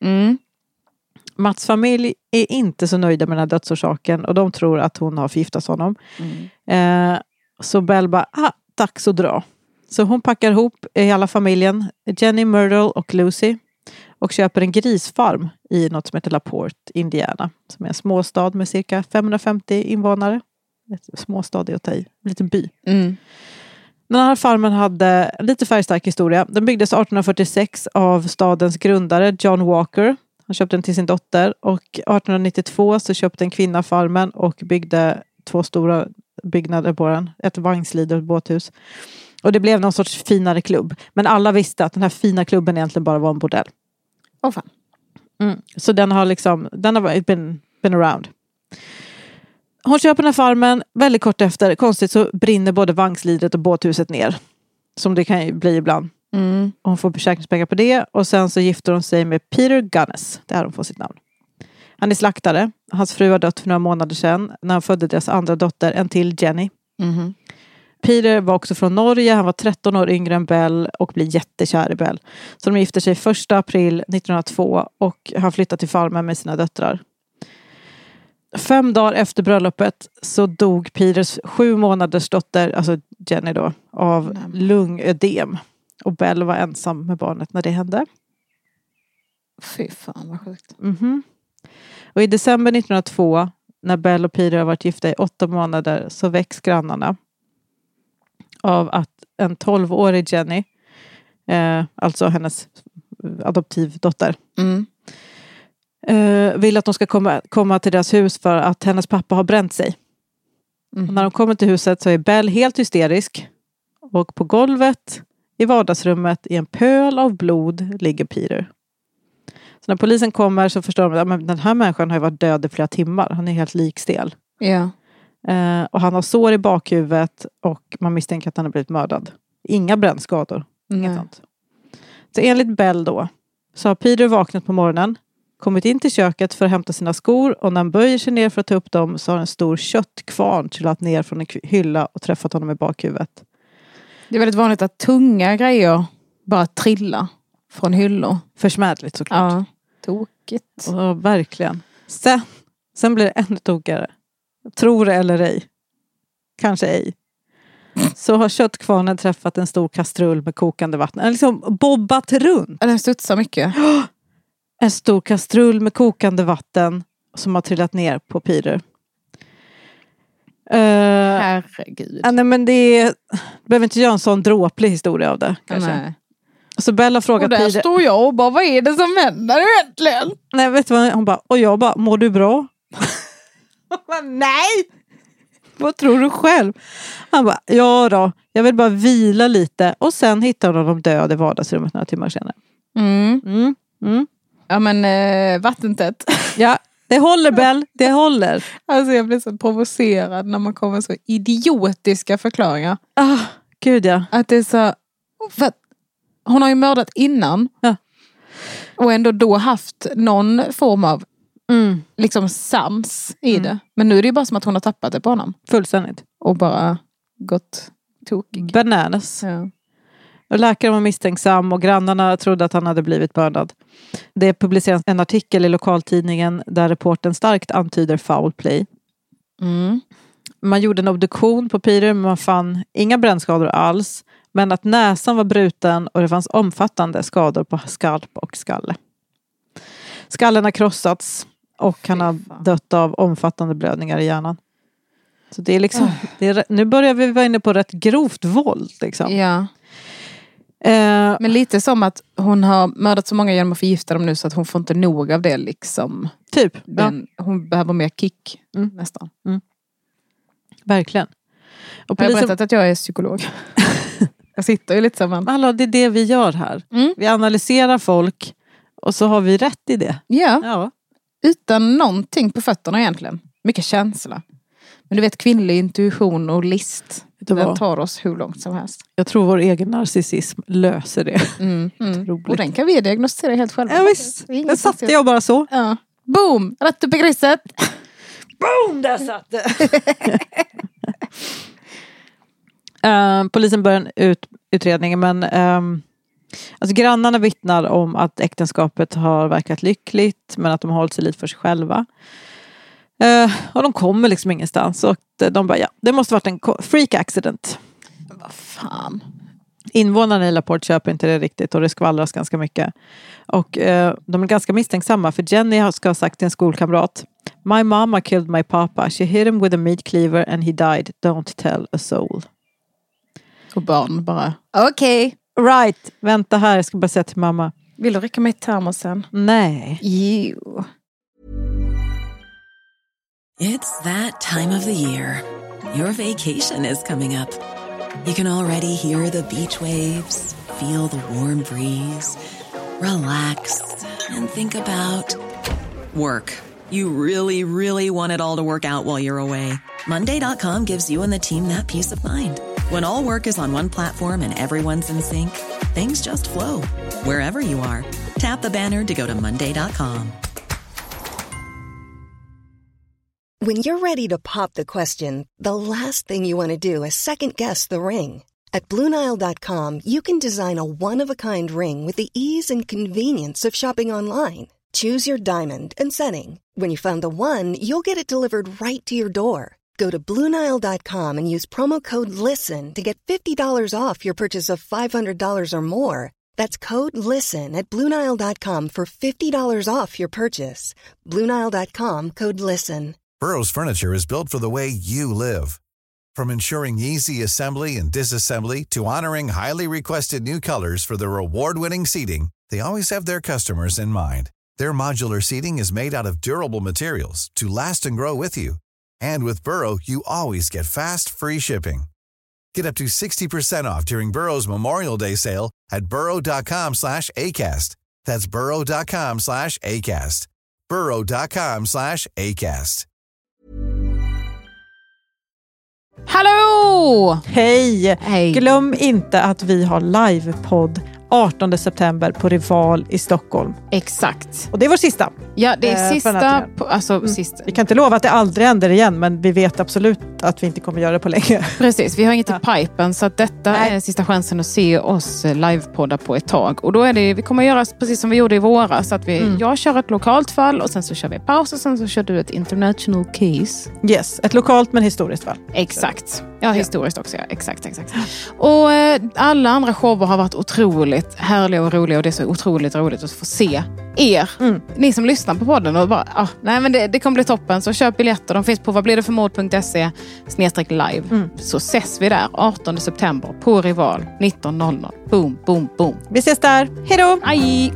Mats familj är inte så nöjda med den här dödsorsaken och de tror att hon har förgiftat honom. Så Bell bara, dags att dra. Så hon packar ihop hela familjen, Jenny, Myrtle och Lucy, och köper en grisfarm i något som heter LaPorte, Indiana, som är en småstad med cirka 550 invånare. Ett småstad är att ta i, en liten by. Den här farmen hade lite färgstark historia. Den byggdes 1846 av stadens grundare John Walker. Han köpte den till sin dotter. Och 1892 så köpte en kvinna farmen och byggde 2 stora byggnader på den. Ett vagnslid och ett båthus. Och det blev någon sorts finare klubb. Men alla visste att den här fina klubben egentligen bara var en bordell. Fan. Så den har been around. Hon köper den här farmen. Väldigt kort efter, konstigt, så brinner både vagnslidet och båthuset ner. Som det kan ju bli ibland. Och hon får försäkringspengar på det. Och sen så gifter hon sig med Peter Gunness. Där hon får sitt namn. Han är slaktare. Hans fru har dött för några månader sedan. När han födde deras andra dotter, en till Jenny. Peter var också från Norge. Han var 13 år yngre än Belle och blir jättekär i Belle. Så de gifter sig 1 april 1902 och han flyttar till farmen med sina döttrar. 5 dagar efter bröllopet så dog Peters 7 månaders dotter, alltså Jenny då, av lungödem. Och Belle var ensam med barnet när det hände. Fy fan vad sjukt. Och i december 1902, när Belle och Peter har varit gifta i 8 månader, så väcks grannarna av att en 12-årig Jenny, alltså hennes adoptivdotter, vill att de ska komma till deras hus för att hennes pappa har bränt sig. Och när de kommer till huset så är Belle helt hysterisk. Och på golvet i vardagsrummet i en pöl av blod ligger Peter. Så när polisen kommer så förstår de att den här människan har varit död i flera timmar. Han är helt likstel. Ja. Och han har sår i bakhuvudet och man misstänker att han har blivit mördad. Inga brännskador. Inget sånt. Så enligt Belle då så har Peter vaknat på morgonen, kommit in till köket för att hämta sina skor, och när han böjer sig ner för att ta upp dem så har en stor köttkvarn trillat ner från en hylla och träffat honom i bakhuvudet. Det är väldigt vanligt att tunga grejer bara trillar från hyllor. Försmädligt såklart. Ja, tokigt. Ja, verkligen. Sen blir det ännu tokigare. Tror det eller ej. Kanske ej. Så har köttkvarnen träffat en stor kastrull med kokande vatten. Den liksom bobbat runt. Den studsar mycket. En stor kastrull med kokande vatten som har trillat ner på Peter. Herregud. Nej, men det behöver inte göra en sån dråplig historia av det. Kanske. Nej. Så Bella frågar och där Peter. Står jag och bara, vad är det som händer egentligen? Nej, vet du vad? Hon bara, och jag bara, mår du bra? Nej! Vad tror du själv? Han bara, ja då. Jag vill bara vila lite. Och sen hittar hon honom död i vardagsrummet några timmar senare. Ja, men vattentätt. Ja, det håller, Bell. Det håller. Alltså jag blir så provocerad när man kommer så idiotiska förklaringar. Gud ja. Att det är så... För hon har ju mördat innan. Ja. Och ändå då haft någon form av liksom sans i det. Men nu är det ju bara som att hon har tappat det på honom. Fullständigt. Och bara gått tokig. Bananas. Ja. Och läkaren var misstänksam och grannarna trodde att han hade blivit mördad. Det publicerades en artikel i lokaltidningen där reporten starkt antyder foul play. Man gjorde en obduktion på Peter, men man fann inga brännskador alls. Men att näsan var bruten och det fanns omfattande skador på skalp och skalle. Skallen har krossats och han har dött av omfattande blödningar i hjärnan. Så det är liksom, nu börjar vi vara inne på rätt grovt våld liksom. Ja. Men lite som att hon har mördat så många genom att förgifta dem nu så att hon får inte nog av det liksom. Typ. Hon behöver mer kick nästan. Verkligen. Och jag har berättat att jag är psykolog. Jag sitter ju lite som Hallå, det är det vi gör här. Vi analyserar folk och så har vi rätt i det. Ja. Utan någonting på fötterna egentligen. Mycket känsla. Men du vet, kvinnlig intuition och list. Den tar oss hur långt som helst. Jag tror vår egen narcissism löser det. Och den kan vi diagnostisera helt själva. Ja visst, den satte jag bara så. Ja. Boom, rätt upp i grisset. Boom, där satt det. Polisen börjar utredningen, men alltså grannarna vittnar om att äktenskapet har verkat lyckligt, men att de har hållit sig lite för sig själva. Och de kommer liksom ingenstans. Och de bara, det måste varit en freak accident. Vad fan. Invånarna i Laporte köper inte det riktigt och det skvallras ganska mycket. Och de är ganska misstänksamma, för Jenny ska ha sagt till en skolkamrat: My mama killed my papa. She hit him with a meat cleaver and he died. Don't tell a soul. Och barn bara, okej. Right, vänta här, jag ska bara säga till mamma. Vill du räcka mig termosen? Nej. Jo. It's that time of the year. Your vacation is coming up. You can already hear the beach waves, feel the warm breeze, relax and think about work. You really, really want it all to work out while you're away. Monday.com gives you and the team that peace of mind. When all work is on one platform and everyone's in sync, things just flow. Wherever you are, tap the banner to go to Monday.com. When you're ready to pop the question, the last thing you want to do is second-guess the ring. At BlueNile.com, you can design a one-of-a-kind ring with the ease and convenience of shopping online. Choose your diamond and setting. When you find the one, you'll get it delivered right to your door. Go to BlueNile.com and use promo code LISTEN to get $50 off your purchase of $500 or more. That's code LISTEN at BlueNile.com for $50 off your purchase. BlueNile.com, code LISTEN. Burrow's furniture is built for the way you live. From ensuring easy assembly and disassembly to honoring highly requested new colors for their award-winning seating, they always have their customers in mind. Their modular seating is made out of durable materials to last and grow with you. And with Burrow, you always get fast, free shipping. Get up to 60% off during Burrow's Memorial Day sale at burrow.com/ACAST. That's burrow.com/ACAST. burrow.com/ACAST. Hallå! Hej! Glöm inte att vi har livepodd 18 september på Rival i Stockholm. Exakt. Och det är vår sista. Ja, det är sista, sista. Vi kan inte lova att det aldrig händer igen, men vi vet absolut att vi inte kommer göra det på länge. Precis, vi har inget i pipen, så att detta är sista chansen att se oss livepodda på ett tag. Och då är det, vi kommer göra precis som vi gjorde i våras, att jag kör ett lokalt fall och sen så kör vi paus och sen så kör du ett international case. Yes, ett lokalt men historiskt fall. Exakt. Ja, historiskt också. Ja. Exakt. Och alla andra shower har varit otroligt härliga och roliga, och det är så otroligt roligt att få se er. Ni som lyssnar på podden och bara, nej men det kommer bli toppen, så köp biljetter. De finns på vadblidetformord.se/live. Så ses vi där 18 september på Rival 19:00. Boom, boom, boom. Vi ses där. Hej då! Aj!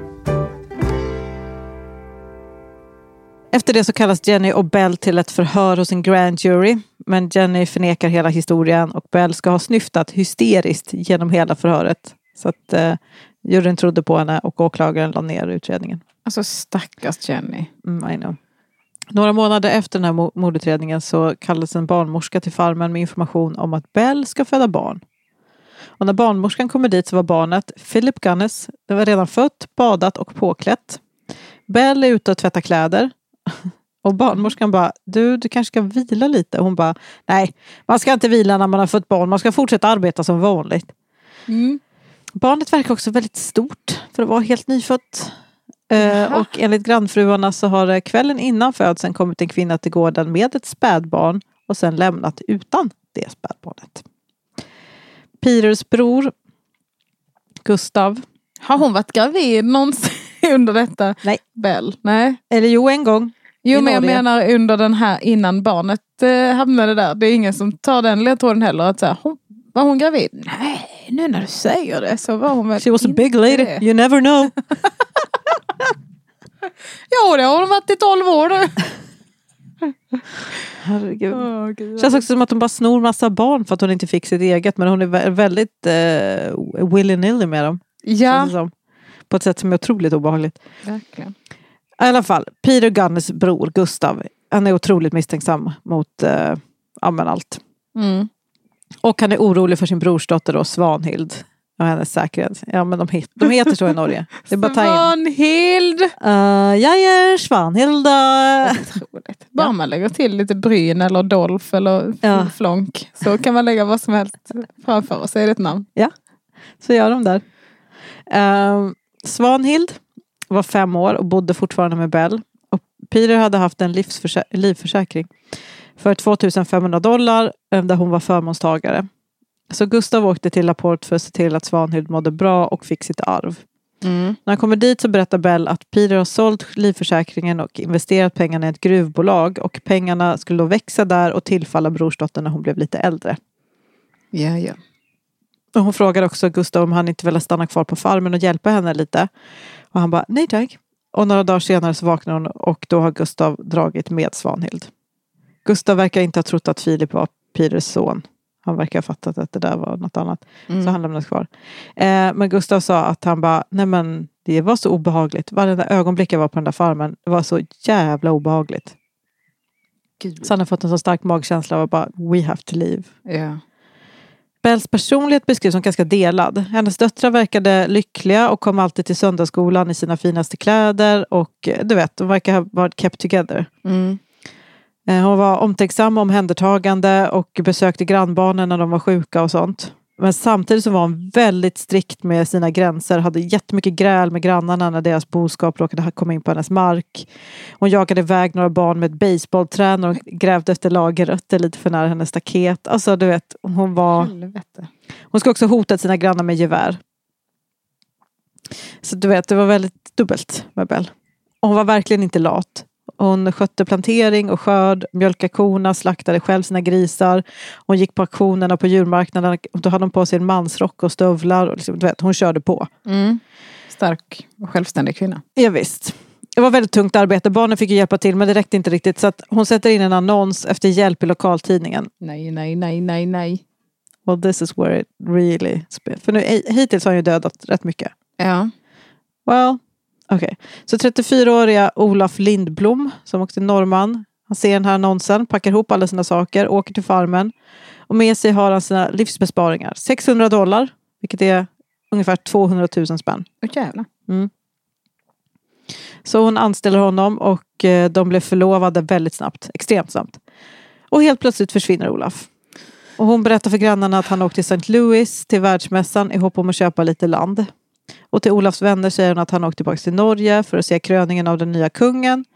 Efter det så kallas Jenny och Bell till ett förhör hos en grand jury. Men Jenny förnekar hela historien och Bell ska ha snyftat hysteriskt genom hela förhöret. Så att juryn trodde på henne och åklagaren la ner utredningen. Alltså stackars Jenny. I know. Några månader efter den här mordutredningen så kallades en barnmorska till farmen med information om att Bell ska föda barn. Och när barnmorskan kommer dit så var barnet Philip Gunness. Det var redan fött, badat och påklätt. Bell är ute och tvättar kläder. Och barnmorskan bara, du kanske ska vila lite. Och hon bara, nej, man ska inte vila när man har fått barn. Man ska fortsätta arbeta som vanligt. Barnet verkar också väldigt stort för att vara helt nyfött. Och enligt grannfruarna så har kvällen innan födseln kommit en kvinna till gården med ett spädbarn och sen lämnat utan det spädbarnet. Peters bror Gustav. Har hon varit gravid någonsin under detta? Nej. Bell? Nej. Eller jo, en gång. Jo, men jag menar under den här, innan barnet hamnade där. Det är ingen som tar den ledtråden heller. Att säga, var hon gravid? Nej, nu när du säger det så var hon väl. She was a big lady, you never know. Jo, det har hon varit i 12 år nu. Herregud. Det känns också som att hon bara snor massa barn för att hon inte fick sitt eget. Men hon är väldigt willy-nilly med dem. Ja. På ett sätt som är otroligt obehagligt. Verkligen. I alla fall, Peter Gunness bror Gustav, han är otroligt misstänksam mot allt. Och han är orolig för sin brorsdotter då, Svanhild. Och hennes säkerhet. Ja, men de heter så i Norge. Det är bara Svanhild! Jag är Svanhild. Otroligt. Bara man lägger till lite bryn eller dolf eller flonk, så kan man lägga vad som helst framför och så är det ett namn. Ja, så gör de där. Svanhild var 5 år och bodde fortfarande med Bell. Och Peter hade haft en livförsäkring för $2,500 där hon var förmånstagare. Så Gustav åkte till Laporte för att se till att Svanhild mådde bra och fick sitt arv. När han kommer dit så berättar Bell att Peter har sålt livförsäkringen och investerat pengarna i ett gruvbolag. Och pengarna skulle då växa där och tillfalla brorsdottern när hon blev lite äldre. Ja. Och hon frågar också Gustav om han inte ville stanna kvar på farmen och hjälpa henne lite. Och han bara, nej tack. Och några dagar senare så vaknar hon och då har Gustav dragit med Svanhild. Gustav verkar inte ha trott att Filip var Peters son. Han verkar ha fattat att det där var något annat. Så han lämnades kvar. Men Gustav sa att han bara, nej men det var så obehagligt. Varje ögonblick jag var på den där farmen, det var så jävla obehagligt. Gud. Så han har fått en så stark magkänsla av bara, we have to leave. Ja. Bells personlighet beskrivs som ganska delad. Hennes döttrar verkade lyckliga och kom alltid till söndagsskolan i sina finaste kläder. Och du vet, de verkar ha varit kept together. Hon var omtänksam och omhändertagande och besökte grannbarnen när de var sjuka och sånt. Men samtidigt så var hon väldigt strikt med sina gränser. Hade jättemycket gräl med grannarna när deras boskap råkade komma in på hennes mark. Hon jagade iväg några barn med ett baseballträn och grävde efter lagerrötter lite för nära hennes staket. Alltså du vet, hon var... Helvete. Hon ska också hota sina grannar med gevär. Så du vet, det var väldigt dubbelt med Bell. Och hon var verkligen inte lat. Hon skötte plantering och skörd, mjölkade korna, slaktade själv sina grisar. Hon gick på auktionerna på djurmarknaden. Då hade hon på sig en mansrock och stövlar. Och liksom, du vet, hon körde på. Stark och självständig kvinna. Ja, visst. Det var väldigt tungt arbete. Barnen fick ju hjälpa till, men det räckte inte riktigt. Så att hon sätter in en annons efter hjälp i lokaltidningen. Nej. Well, this is where it really... För nu, hittills har hon ju dödat rätt mycket. Ja. Well... Okej, så 34-åriga Olaf Lindblom som också är norrman. Han ser den här annonsen, packar ihop alla sina saker, åker till farmen. Och med sig har han sina livsbesparingar. $600, vilket är ungefär 200 000 spänn. Jävlar. Så hon anställer honom och de blev förlovade väldigt snabbt, extremt snabbt. Och helt plötsligt försvinner Olaf. Och hon berättar för grannarna att han åkte till St. Louis till världsmässan i hopp om att köpa lite land. Och till Olafs vänner säger hon att han åkte tillbaka till Norge för att se kröningen av den nya kungen.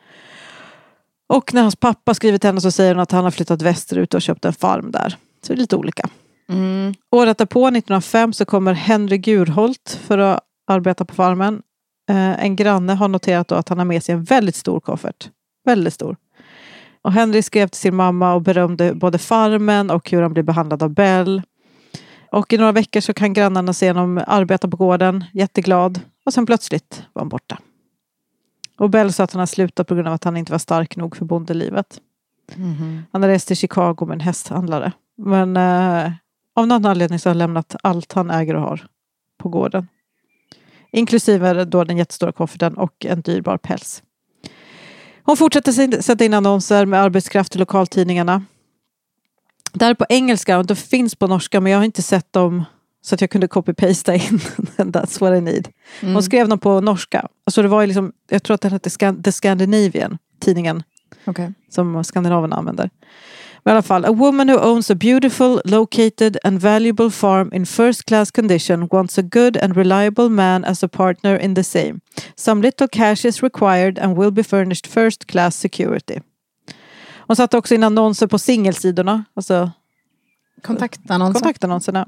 Och när hans pappa skriver till henne så säger hon att han har flyttat västerut och köpt en farm där. Så det är lite olika. Året därpå, 1905, så kommer Henry Gurholt för att arbeta på farmen. En granne har noterat då att han har med sig en väldigt stor koffert. Väldigt stor. Och Henry skrev till sin mamma och berömde både farmen och hur han blev behandlad av Bell. Och i några veckor så kan grannarna se honom arbeta på gården, jätteglad. Och sen plötsligt var han borta. Och Bell sa att han har slutat på grund av att han inte var stark nog för bondelivet. Han har rest till Chicago med en hästhandlare. Men av någon anledning så har han lämnat allt han äger och har på gården. Inklusive då den jättestora kofferten och en dyrbar päls. Hon fortsätter sätta in annonser med arbetskraft i lokaltidningarna. Där på engelska, och det finns på norska, men jag har inte sett dem så att jag kunde copy-pasta in. That's what I need. Hon skrev dem på norska. Alltså det var ju liksom, jag tror att den hette The Scandinavian, tidningen. Som skandinaverna använder. Men i alla fall, a woman who owns a beautiful, located and valuable farm in first class condition wants a good and reliable man as a partner in the same. Some little cash is required and will be furnished first class security. Hon satte också in annonser på singelsidorna. Alltså kontaktannonserna.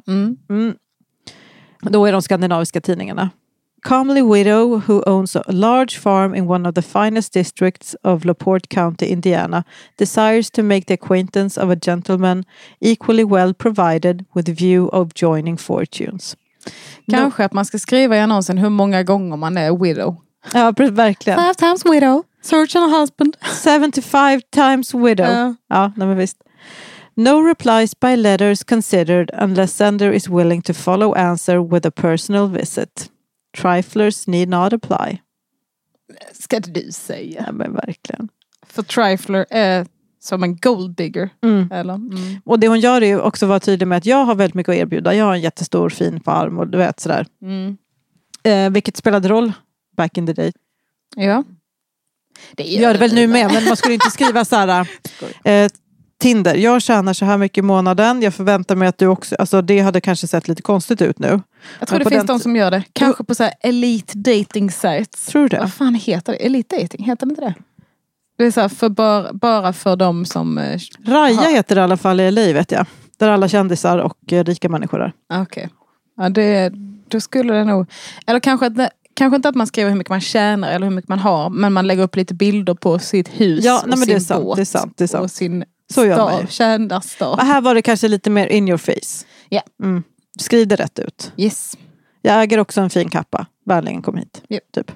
Då är de skandinaviska tidningarna. Comely widow who owns a large farm in one of the finest districts of LaPorte County, Indiana, desires to make the acquaintance of a gentleman equally well provided with view of joining fortunes. Kanske att man ska skriva i annonsen hur många gånger man är widow. Ja, verkligen. 5 times widow. Search on a husband. 75 times widow. Ja, men visst. No replies by letters considered unless sender is willing to follow answer with a personal visit. Triflers need not apply. Ska du säga? Ja, men verkligen. För trifler är som en gold digger. Eller? Och det hon gör är ju också att vara tydlig med att jag har väldigt mycket att erbjuda. Jag har en jättestor fin farm och du vet sådär. Vilket spelade roll back in the day. Ja. Det gör det väl nu med, men man skulle inte skriva så här Tinder, jag tjänar så här mycket i månaden. Jag förväntar mig att du också, alltså det hade kanske sett lite konstigt ut nu. Jag tror det finns de som gör det. Kanske på så här elite dating sites. Tror du det? Vad fan heter det? Elite dating, heter det inte det? Det är så här för bara för de som Raja heter det i alla fall i LA, vet jag. Där alla kändisar och rika människor är. Okej. Ja, då skulle det nog, eller kanske inte att man skriver hur mycket man tjänar eller hur mycket man har, men man lägger upp lite bilder på sitt hus och men sin båt. Det är sant. och sin så gör man ju. Kända stad. Och här var det kanske lite mer in your face. Ja. Skriv det rätt ut. Yes. Jag äger också en fin kappa. Värlingen kom hit. Yep. Typ.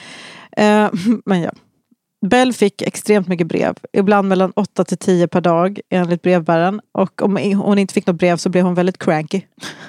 Men ja. Bell fick extremt mycket brev. Ibland mellan 8 till 10 per dag enligt brevbäraren. Och om hon inte fick något brev så blev hon väldigt cranky.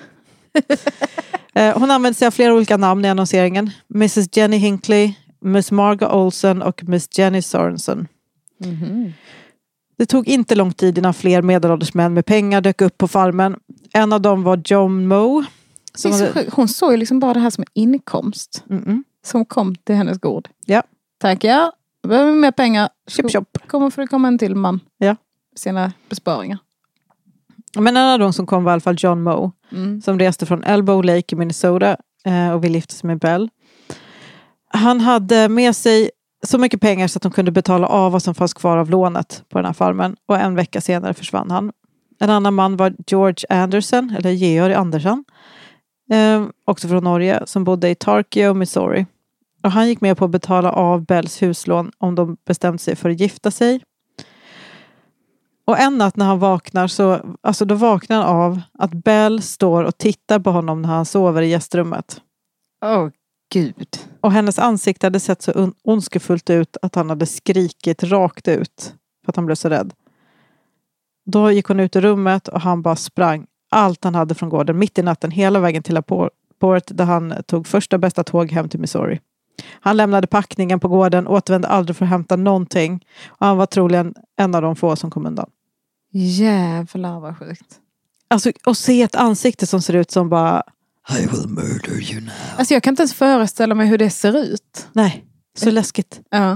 Hon använde sig av flera olika namn i annonseringen. Mrs. Jenny Hinckley, Miss Marga Olsen och Miss Jenny Sorensen. Det tog inte lång tid innan fler medelålders män med pengar dök upp på farmen. En av dem var John Moe. Hon såg ju liksom bara det här som en inkomst. Som kom till hennes gård. Ja. Tack, ja. Behöver mer pengar. Chip. Får det komma en till man. Ja. Sina besparingar. Men en av dem som kom var i alla fall John Moe. Som reste från Elbow Lake i Minnesota. Och ville gifta sig med Belle. Han hade med sig så mycket pengar så att de kunde betala av vad som fanns kvar av lånet på den här farmen. Och en vecka senare försvann han. En annan man var George Anderson, eller Georg Andersson. Också från Norge, som bodde i Tarkio, Missouri. Och han gick med på att betala av Bells huslån om de bestämde sig för att gifta sig. Och en natt när han vaknar då vaknar han av att Belle står och tittar på honom när han sover i gästrummet. Åh, Gud. Och hennes ansikte hade sett så ondskefullt ut att han hade skrikit rakt ut för att han blev så rädd. Då gick hon ut ur rummet och han bara sprang allt han hade från gården mitt i natten hela vägen till Port där han tog första bästa tåg hem till Missouri. Han lämnade packningen på gården och återvände aldrig för att hämta någonting. Och han var troligen en av de få som kom undan. Jävlar vad sjukt. Alltså, och se ett ansikte som ser ut som bara I will murder you now. Alltså jag kan inte ens föreställa mig hur det ser ut. Nej, så läskigt. Ja.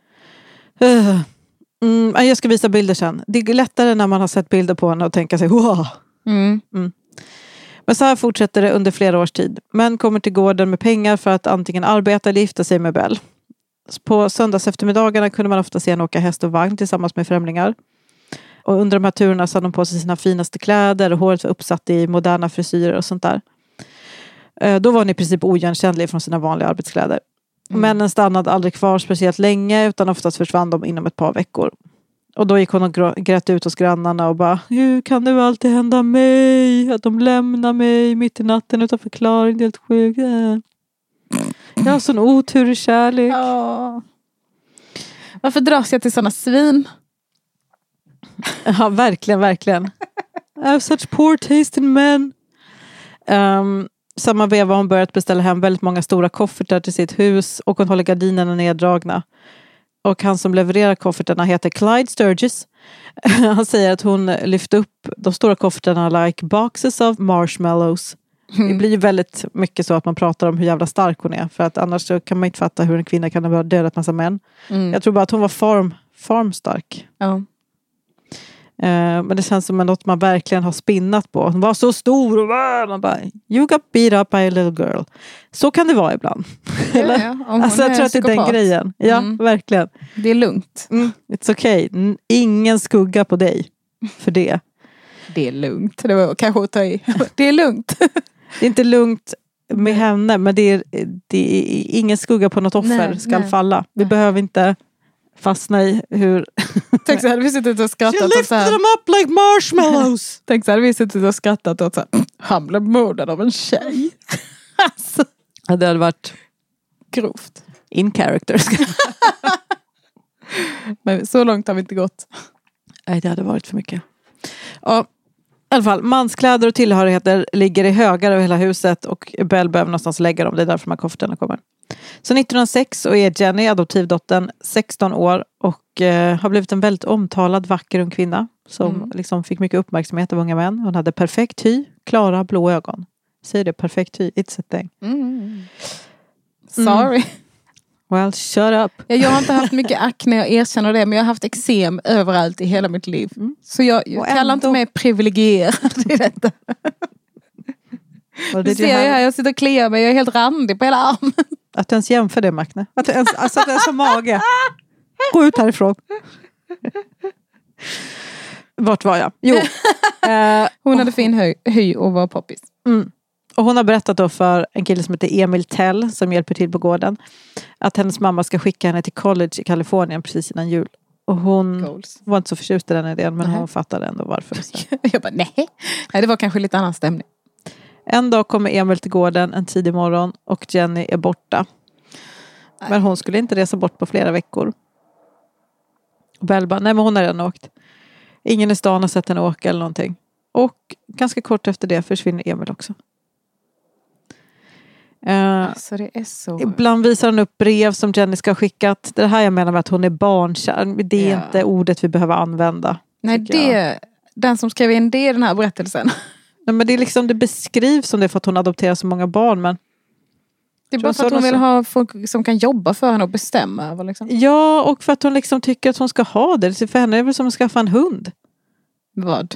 Jag ska visa bilder sen. Det är lättare när man har sett bilder på henne och tänka sig wow. Men så här fortsätter det under flera års tid. Män kommer till gården med pengar för att antingen arbeta eller gifta sig med Belle. På söndags eftermiddagarna kunde man ofta se henne åka häst och vagn tillsammans med främlingar. Och under de här turerna så hade de på sig sina finaste kläder och håret var uppsatt i moderna frisyrer och sånt där. Då var hon i princip oigenkännlig från sina vanliga arbetskläder. Männen stannade aldrig kvar speciellt länge utan oftast försvann de inom ett par veckor. Och då gick hon och grät ut hos grannarna och bara hur kan det alltid hända mig? Att de lämnar mig mitt i natten utan förklaring. Det är helt sjukt. Jag har sån otur i kärlek. Ja. Varför dras jag till såna svin? Ja, verkligen, verkligen. I have such poor taste in men. Samma veva har hon börjat beställa hem väldigt många stora koffertar till sitt hus och hon håller gardinerna neddragna. Och han som levererar koffertarna heter Clyde Sturgis. Han säger att hon lyfte upp de stora koffertarna like boxes of marshmallows. Det blir ju väldigt mycket så att man pratar om hur jävla stark hon är. För att annars så kan man inte fatta hur en kvinna kan ha dödat massa män. Jag tror bara att hon var farmstark. Ja. Men det känns som något man verkligen har spinnat på. Hon var så stor och man bara, you got beat up by a little girl. Så kan det vara ibland. Ja. Alltså jag tror att det är den grejen. Ja, verkligen. Det är lugnt. It's okay. Ingen skugga på dig för det. Det är lugnt. Det var kanske att ta i. Det är lugnt. Det är inte lugnt med henne, men det är ingen skugga på något offer ska falla. Vi behöver inte fastna i hur... Tänk så hade vi suttit och skrattat. You lifted them up like marshmallows. Tänk så hade vi suttit och skrattat och så här, han blev mördad av en tjej. Alltså. Ja, det hade varit grovt. In character. Men så långt har vi inte gått. Nej, det hade varit för mycket. Ja, i alla fall, manskläder och tillhörigheter ligger i högar över hela huset och Belle behöver någonstans lägga dem. Det är därför de här koffertarna kommer. Så 1906 så är Jenny, adoptivdottern, 16 år och har blivit en väldigt omtalad, vacker ung kvinna som liksom fick mycket uppmärksamhet av unga män. Hon hade perfekt hy, klara blå ögon. Säger det, perfekt hy, it's a thing. Sorry. Well, shut up. Jag har inte haft mycket akne, jag erkänner det, men jag har haft eksem överallt i hela mitt liv. Så jag kallar inte mig privilegierad i detta. Du ser jag här, jag sitter och kliar mig, jag är helt randig på hela armen. Att du ens jämför det, Magne. Att du ens har mage. Gå ut härifrån. Vart var jag? Jo. Hon hade fin hy och var poppis. Och hon har berättat då för en kille som heter Emil Tell som hjälper till på gården att hennes mamma ska skicka henne till college i Kalifornien precis innan jul. Och hon var inte så förtjust i den idén, men hon fattade ändå varför. Jag bara, nej, det var kanske lite annan stämning. En dag kommer Emil till gården en tidig morgon och Jenny är borta. Men hon skulle inte resa bort på flera veckor. Och Belle bara, nej men hon har redan åkt. Ingen i stan har sett henne åka eller någonting. Och ganska kort efter det försvinner Emil också. Så det är så... Ibland visar hon upp brev som Jenny ska ha skickat. Det här jag menar med att hon är barnkär. Det är inte ordet vi behöver använda. Nej, den som skrev in det i den här berättelsen. Nej, men det är liksom, det beskrivs som det för att hon adopterar så många barn. Men det är bara för att hon vill ha folk som kan jobba för henne och bestämma över. Liksom. Ja, och för att hon liksom tycker att hon ska ha det. För henne är det väl som att skaffa en hund. Vad?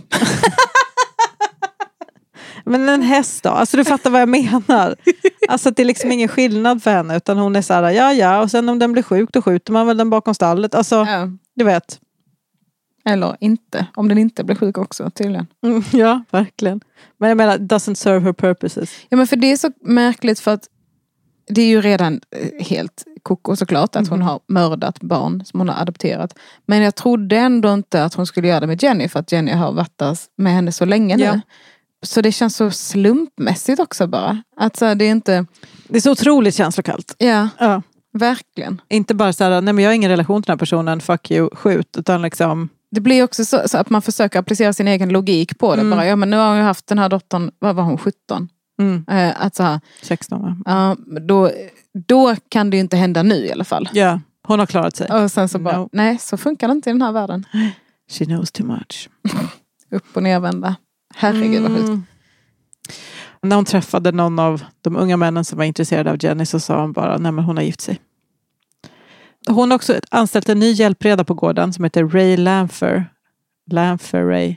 Men en häst då? Alltså du fattar vad jag menar. Alltså att det är liksom ingen skillnad för henne. Utan hon är så här, ja. Och sen om den blir sjuk, då skjuter man väl den bakom stallet. Alltså, du vet. Eller inte. Om den inte blir sjuk också, tydligen. Ja, verkligen. Men jag menar, doesn't serve her purposes. Ja, men för det är så märkligt för att det är ju redan helt koko såklart att hon har mördat barn som hon har adopterat. Men jag trodde ändå inte att hon skulle göra det med Jenny för att Jenny har varit där med henne så länge nu. Ja. Så det känns så slumpmässigt också bara. Att så, det är inte... Det är så otroligt känslokallt. Ja, verkligen. Inte bara så här, nej men jag har ingen relation till den här personen, fuck you, skjut. Utan liksom... Det blir också så att man försöker applicera sin egen logik på det. Bara, men nu har jag haft den här dottern, vad var hon, 17? Att så här, 16. Då kan det ju inte hända nu i alla fall. Ja, hon har klarat sig. Och sen så bara, nej, så funkar det inte i den här världen. She knows too much. Upp och nervända. Herregud vad sjukt. När hon träffade någon av de unga männen som var intresserade av Jenny så sa hon bara, nej men hon har gift sig. Hon har också anställt en ny hjälpreda på gården som heter Ray Lanfer. Ray?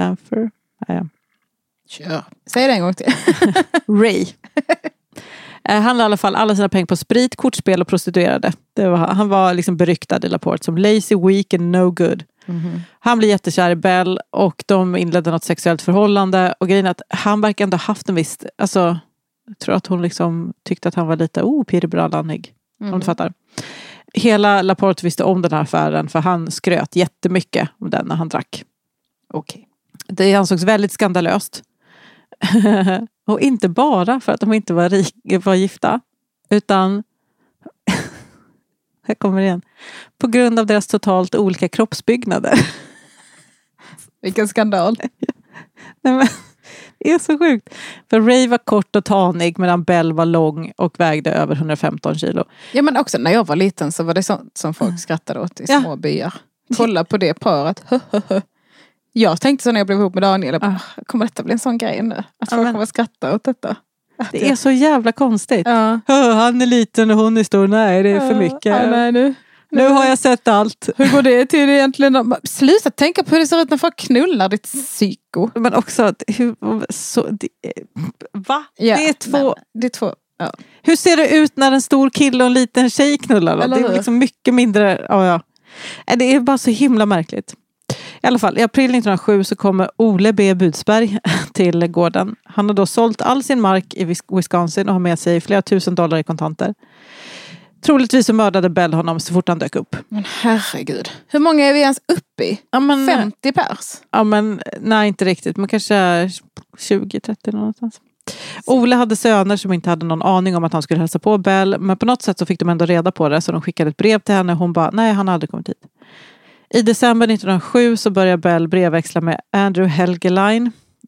Kör. Säg det en gång till. Ray. Han la i alla fall alla sina pengar på sprit, kortspel och prostituerade. Han var liksom beryktad i Laporte som lazy, weak and no good. Han blev jättekär i Belle och de inledde något sexuellt förhållande. Och grejen är att han verkar ändå haft en viss... Alltså, jag tror att hon liksom tyckte att han var lite pirrebrallannig. Om du fattar. Hela Laporte visste om den här affären för han skröt jättemycket om den när han drack. Okej. Det ansågs väldigt skandalöst. Och inte bara för att de inte var gifta. Utan här kommer det igen. På grund av deras totalt olika kroppsbyggnader. Vilken skandal. Nej, men, det är så sjukt. För Ray var kort och tanig medan Belle var lång och vägde över 115 kilo. Ja, men också när jag var liten så var det sånt som folk skrattade åt i små byar. Kolla på det paret. Jag tänkte så när jag blev ihop med Daniel. Kommer detta bli en sån grej nu? Att folk kommer skratta åt detta. Det är så jävla konstigt. Han är liten och hon är stor. Nej, det är för mycket. Nej, nu har jag sett allt. Hur går det till egentligen? Sluta tänka på hur det ser ut när folk knullar, ditt psyko. Men också, va? Ja, det är två. Ja. Hur ser det ut när en stor kille och en liten tjej knullar? Det är liksom mycket mindre. Det är bara så himla märkligt. I alla fall, i april 1907 så kommer Ole B. Budsberg till gården. Han har då sålt all sin mark i Wisconsin och har med sig flera $1000 i kontanter. Troligtvis så mördade Belle honom så fort han dök upp. Men herregud. Hur många är vi ens uppe i? 50 pers? Ja, men nej, inte riktigt. Men kanske 20-30 någonstans. Ole hade söner som inte hade någon aning om att han skulle hälsa på Belle. Men på något sätt så fick de ändå reda på det. Så de skickade ett brev till henne och hon bara, nej, han har aldrig kommit hit. I december 1907 så börjar Belle brevväxla med Andrew Helgeline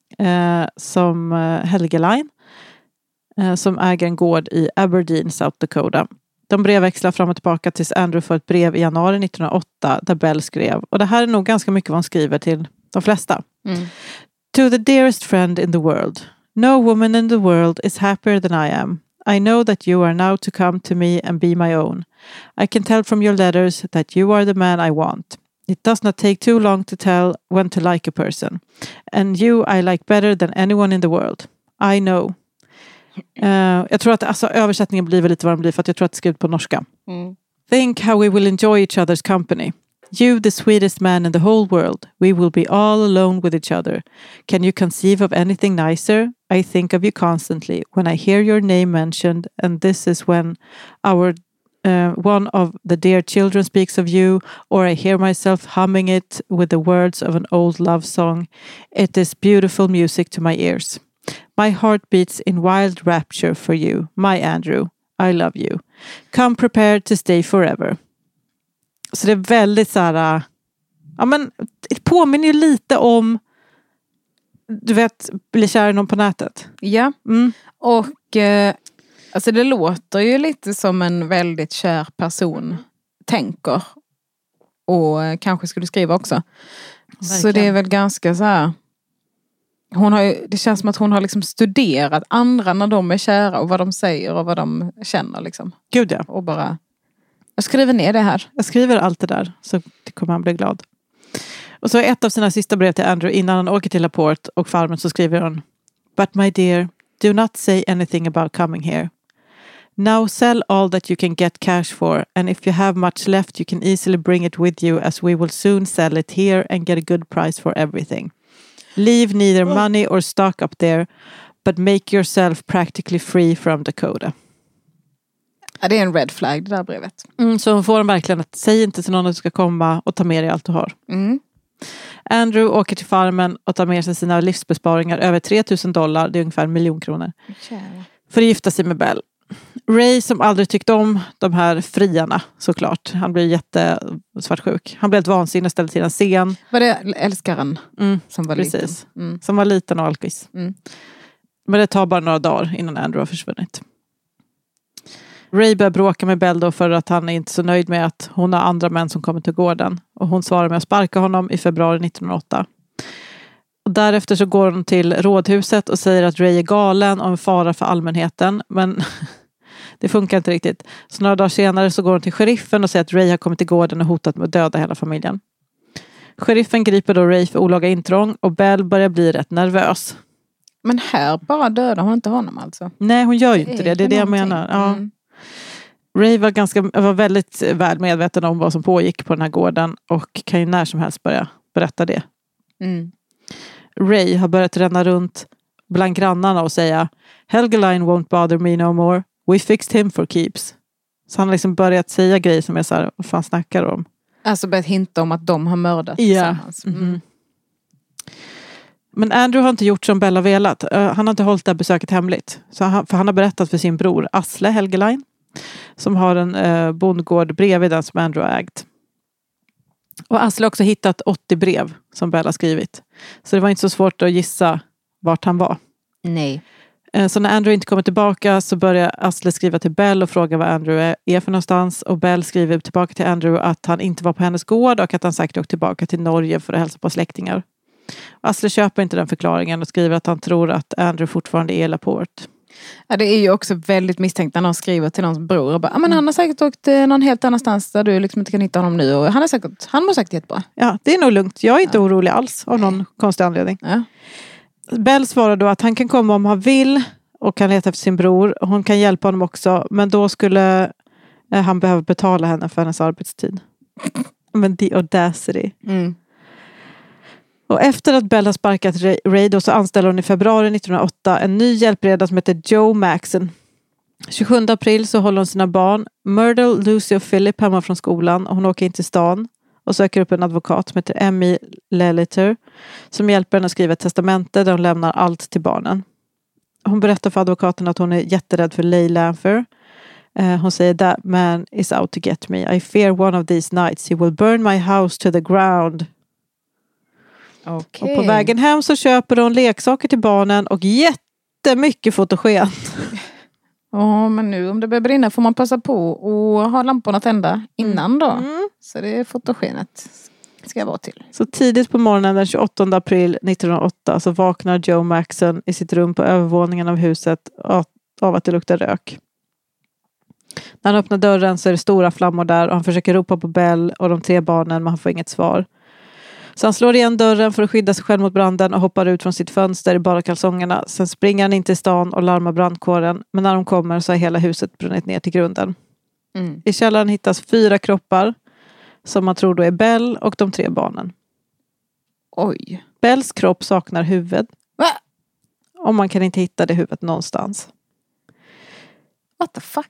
som äger en gård i Aberdeen, South Dakota. De brevväxlar fram och tillbaka tills Andrew får ett brev i januari 1908 där Belle skrev. Och det här är nog ganska mycket vad hon skriver till de flesta. To the dearest friend in the world. No woman in the world is happier than I am. I know that you are now to come to me and be my own. I can tell from your letters that you are the man I want. It does not take too long to tell when to like a person. And you I like better than anyone in the world. I know. Jag tror att översättningen blir väl lite vad den blir för att jag tror att det är skrivet på norska. Think how we will enjoy each other's company. You the sweetest man in the whole world. We will be all alone with each other. Can you conceive of anything nicer? I think of you constantly when I hear your name mentioned, and this is when one of the dear children speaks of you, or I hear myself humming it with the words of an old love song. It is beautiful music to my ears. My heart beats in wild rapture for you, my Andrew. I love you. Come prepared to stay forever. Så det är väldigt så här, det påminner ju lite om, du vet, bli kär i någon på nätet. Ja, och Alltså det låter ju lite som en väldigt kär person tänker. Och kanske skulle skriva också. Verkligen. Så det är väl ganska så här. Det känns som att hon har liksom studerat andra när de är kära. Och vad de säger och vad de känner liksom. Gud ja. Och bara, jag skriver ner det här. Jag skriver allt det där. Så kommer han bli glad. Och så ett av sina sista brev till Andrew innan han åker till Laporte och farmen så skriver hon: But my dear, do not say anything about coming here. Now sell all that you can get cash for, and if you have much left you can easily bring it with you as we will soon sell it here and get a good price for everything. Leave neither money or stock up there, but make yourself practically free from Dakota. Ja, det är en red flag det där brevet. Så hon får verkligen att säg inte till någon att du ska komma och ta med dig allt du har. Andrew åker till farmen och tar med sig sina livsbesparingar över $3,000, det är ungefär 1 miljon kronor. För att gifta sig med Belle. Ray som aldrig tyckte om de här friarna såklart. Han blir jättesvartsjuk. Han blev helt vansinnig och ställde till en scen. Var det älskaren som var precis. liten? Som var liten och alkis. Men det tar bara några dagar innan Andrew har försvunnit. Ray börjar bråka med Belle då för att han är inte så nöjd med att hon har andra män som kommer till gården. Och hon svarar med att sparka honom i februari 1908. Och därefter så går hon till rådhuset och säger att Ray är galen och en fara för allmänheten. Men det funkar inte riktigt. Så några dagar senare så går hon till sheriffen och säger att Ray har kommit till gården och hotat med att döda hela familjen. Sheriffen griper då Ray för olaga intrång och Belle börjar bli rätt nervös. Men här bara dödar hon inte honom alltså? Nej, hon gör ju inte det. Det är det jag menar. Ja. Ray var väldigt väl medveten om vad som pågick på den här gården och kan ju när som helst börja berätta det. Ray har börjat ränna runt bland grannarna och säga Helgeline won't bother me no more. We fixed him for keeps. Så han har liksom börjat säga grejer som är så här, vad fan snackar de om? Alltså börjat hinta om att de har mördat tillsammans. Men Andrew har inte gjort som Bella velat. Han har inte hållit det här besöket hemligt. För han har berättat för sin bror Asle Helgeline, som har en bondgård bredvid den som Andrew har ägt. Och Asle har också hittat 80 brev som Bella skrivit. Så det var inte så svårt att gissa vart han var. Nej. Så när Andrew inte kommer tillbaka så börjar Asle skriva till Belle och fråga vad Andrew är för någonstans. Och Belle skriver tillbaka till Andrew att han inte var på hennes gård och att han säkert åkte tillbaka till Norge för att hälsa på släktingar. Asle köper inte den förklaringen och skriver att han tror att Andrew fortfarande är i Laporte. Ja, det är ju också väldigt misstänkt när någon skriver till någons bror och bara, men han har säkert åkt någon helt annanstans där du liksom inte kan hitta honom nu och han mår säkert jättebra. Ja, det är nog lugnt. Jag är inte orolig alls av någon konstig anledning. Ja. Belle svarar då att han kan komma om han vill och kan leta efter sin bror. Hon kan hjälpa honom också, men då skulle han behöva betala henne för hennes arbetstid. Men the audacity. Och efter att Belle har sparkat Ray då så anställer hon i februari 1908 en ny hjälpreda som heter Joe Maxon. 27 april så håller hon sina barn Myrtle, Lucy och Philip hemma från skolan och hon åker in till stan och söker upp en advokat som heter Emmy Leliter som hjälper henne att skriva ett testamente där hon lämnar allt till barnen. Hon berättar för advokaten att hon är jätterädd för Leigh Lanfer. Hon säger that man is out to get me. I fear one of these nights he will burn my house to the ground. Okay. Och på vägen hem så köper hon leksaker till barnen och jättemycket fotogen. Ja, men nu om det börjar brinna får man passa på och ha lamporna tända innan då. Så det är fotogenet ska vara till. Så tidigt på morgonen den 28 april 1908 så vaknar Joe Maxon i sitt rum på övervåningen av huset av att det luktar rök. När han öppnar dörren så är det stora flammor där och han försöker ropa på Belle och de 3 barnen men han får inget svar. Så han slår igen dörren för att skydda sig själv mot branden och hoppar ut från sitt fönster i bara kalsongerna. Sen springer han in till stan och larmar brandkåren. Men när de kommer så har hela huset brunnit ner till grunden. I källaren hittas 4 kroppar som man tror då är Belle och de 3 barnen. Oj. Belles kropp saknar huvud. Va? Och man kan inte hitta det huvudet någonstans. What the fuck?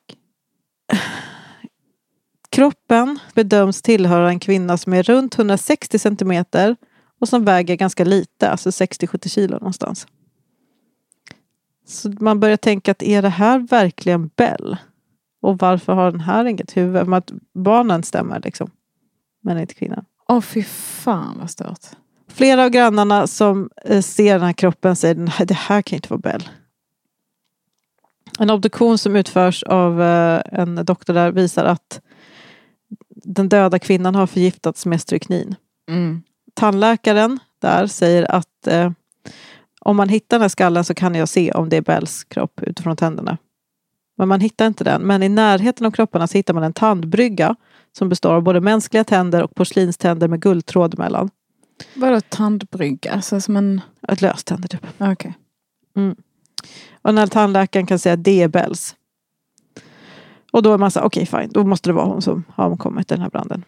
Kroppen bedöms tillhöra en kvinna som är runt 160 centimeter och som väger ganska lite, alltså 60-70 kilo någonstans. Så man börjar tänka att är det här verkligen Belle? Och varför har den här inget huvud? Men att barnen stämmer liksom, men inte kvinnan. Fy fan vad stört. Flera av grannarna som ser den här kroppen säger det här kan inte vara Belle. En obduktion som utförs av en doktor där visar att den döda kvinnan har förgiftats med stryknin. Tandläkaren där säger att om man hittar den här skallen så kan jag se om det är Bells kropp utifrån tänderna. Men man hittar inte den. Men i närheten av kropparna så hittar man en tandbrygga som består av både mänskliga tänder och porslinständer med guldtråd mellan. Vadå tandbrygga? Alltså som en... Ett löständer typ. Okej. Och när tandläkaren kan säga att det är Bells. Och då är man så okej, fine. Då måste det vara hon som har omkommit i den här branden.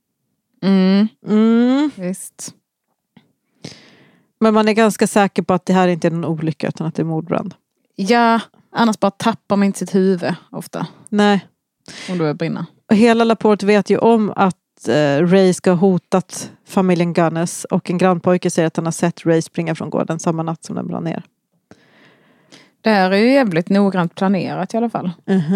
Visst. Men man är ganska säker på att det här inte är någon olycka utan att det är mordbrand. Ja, annars bara tappar man inte sitt huvud ofta. Nej. Om du är brinna. Och hela Laporte vet ju om att Ray ska ha hotat familjen Gunness. Och en grannpojke säger att han har sett Ray springa från gården samma natt som den brann ner. Det här är ju jävligt noggrant planerat i alla fall.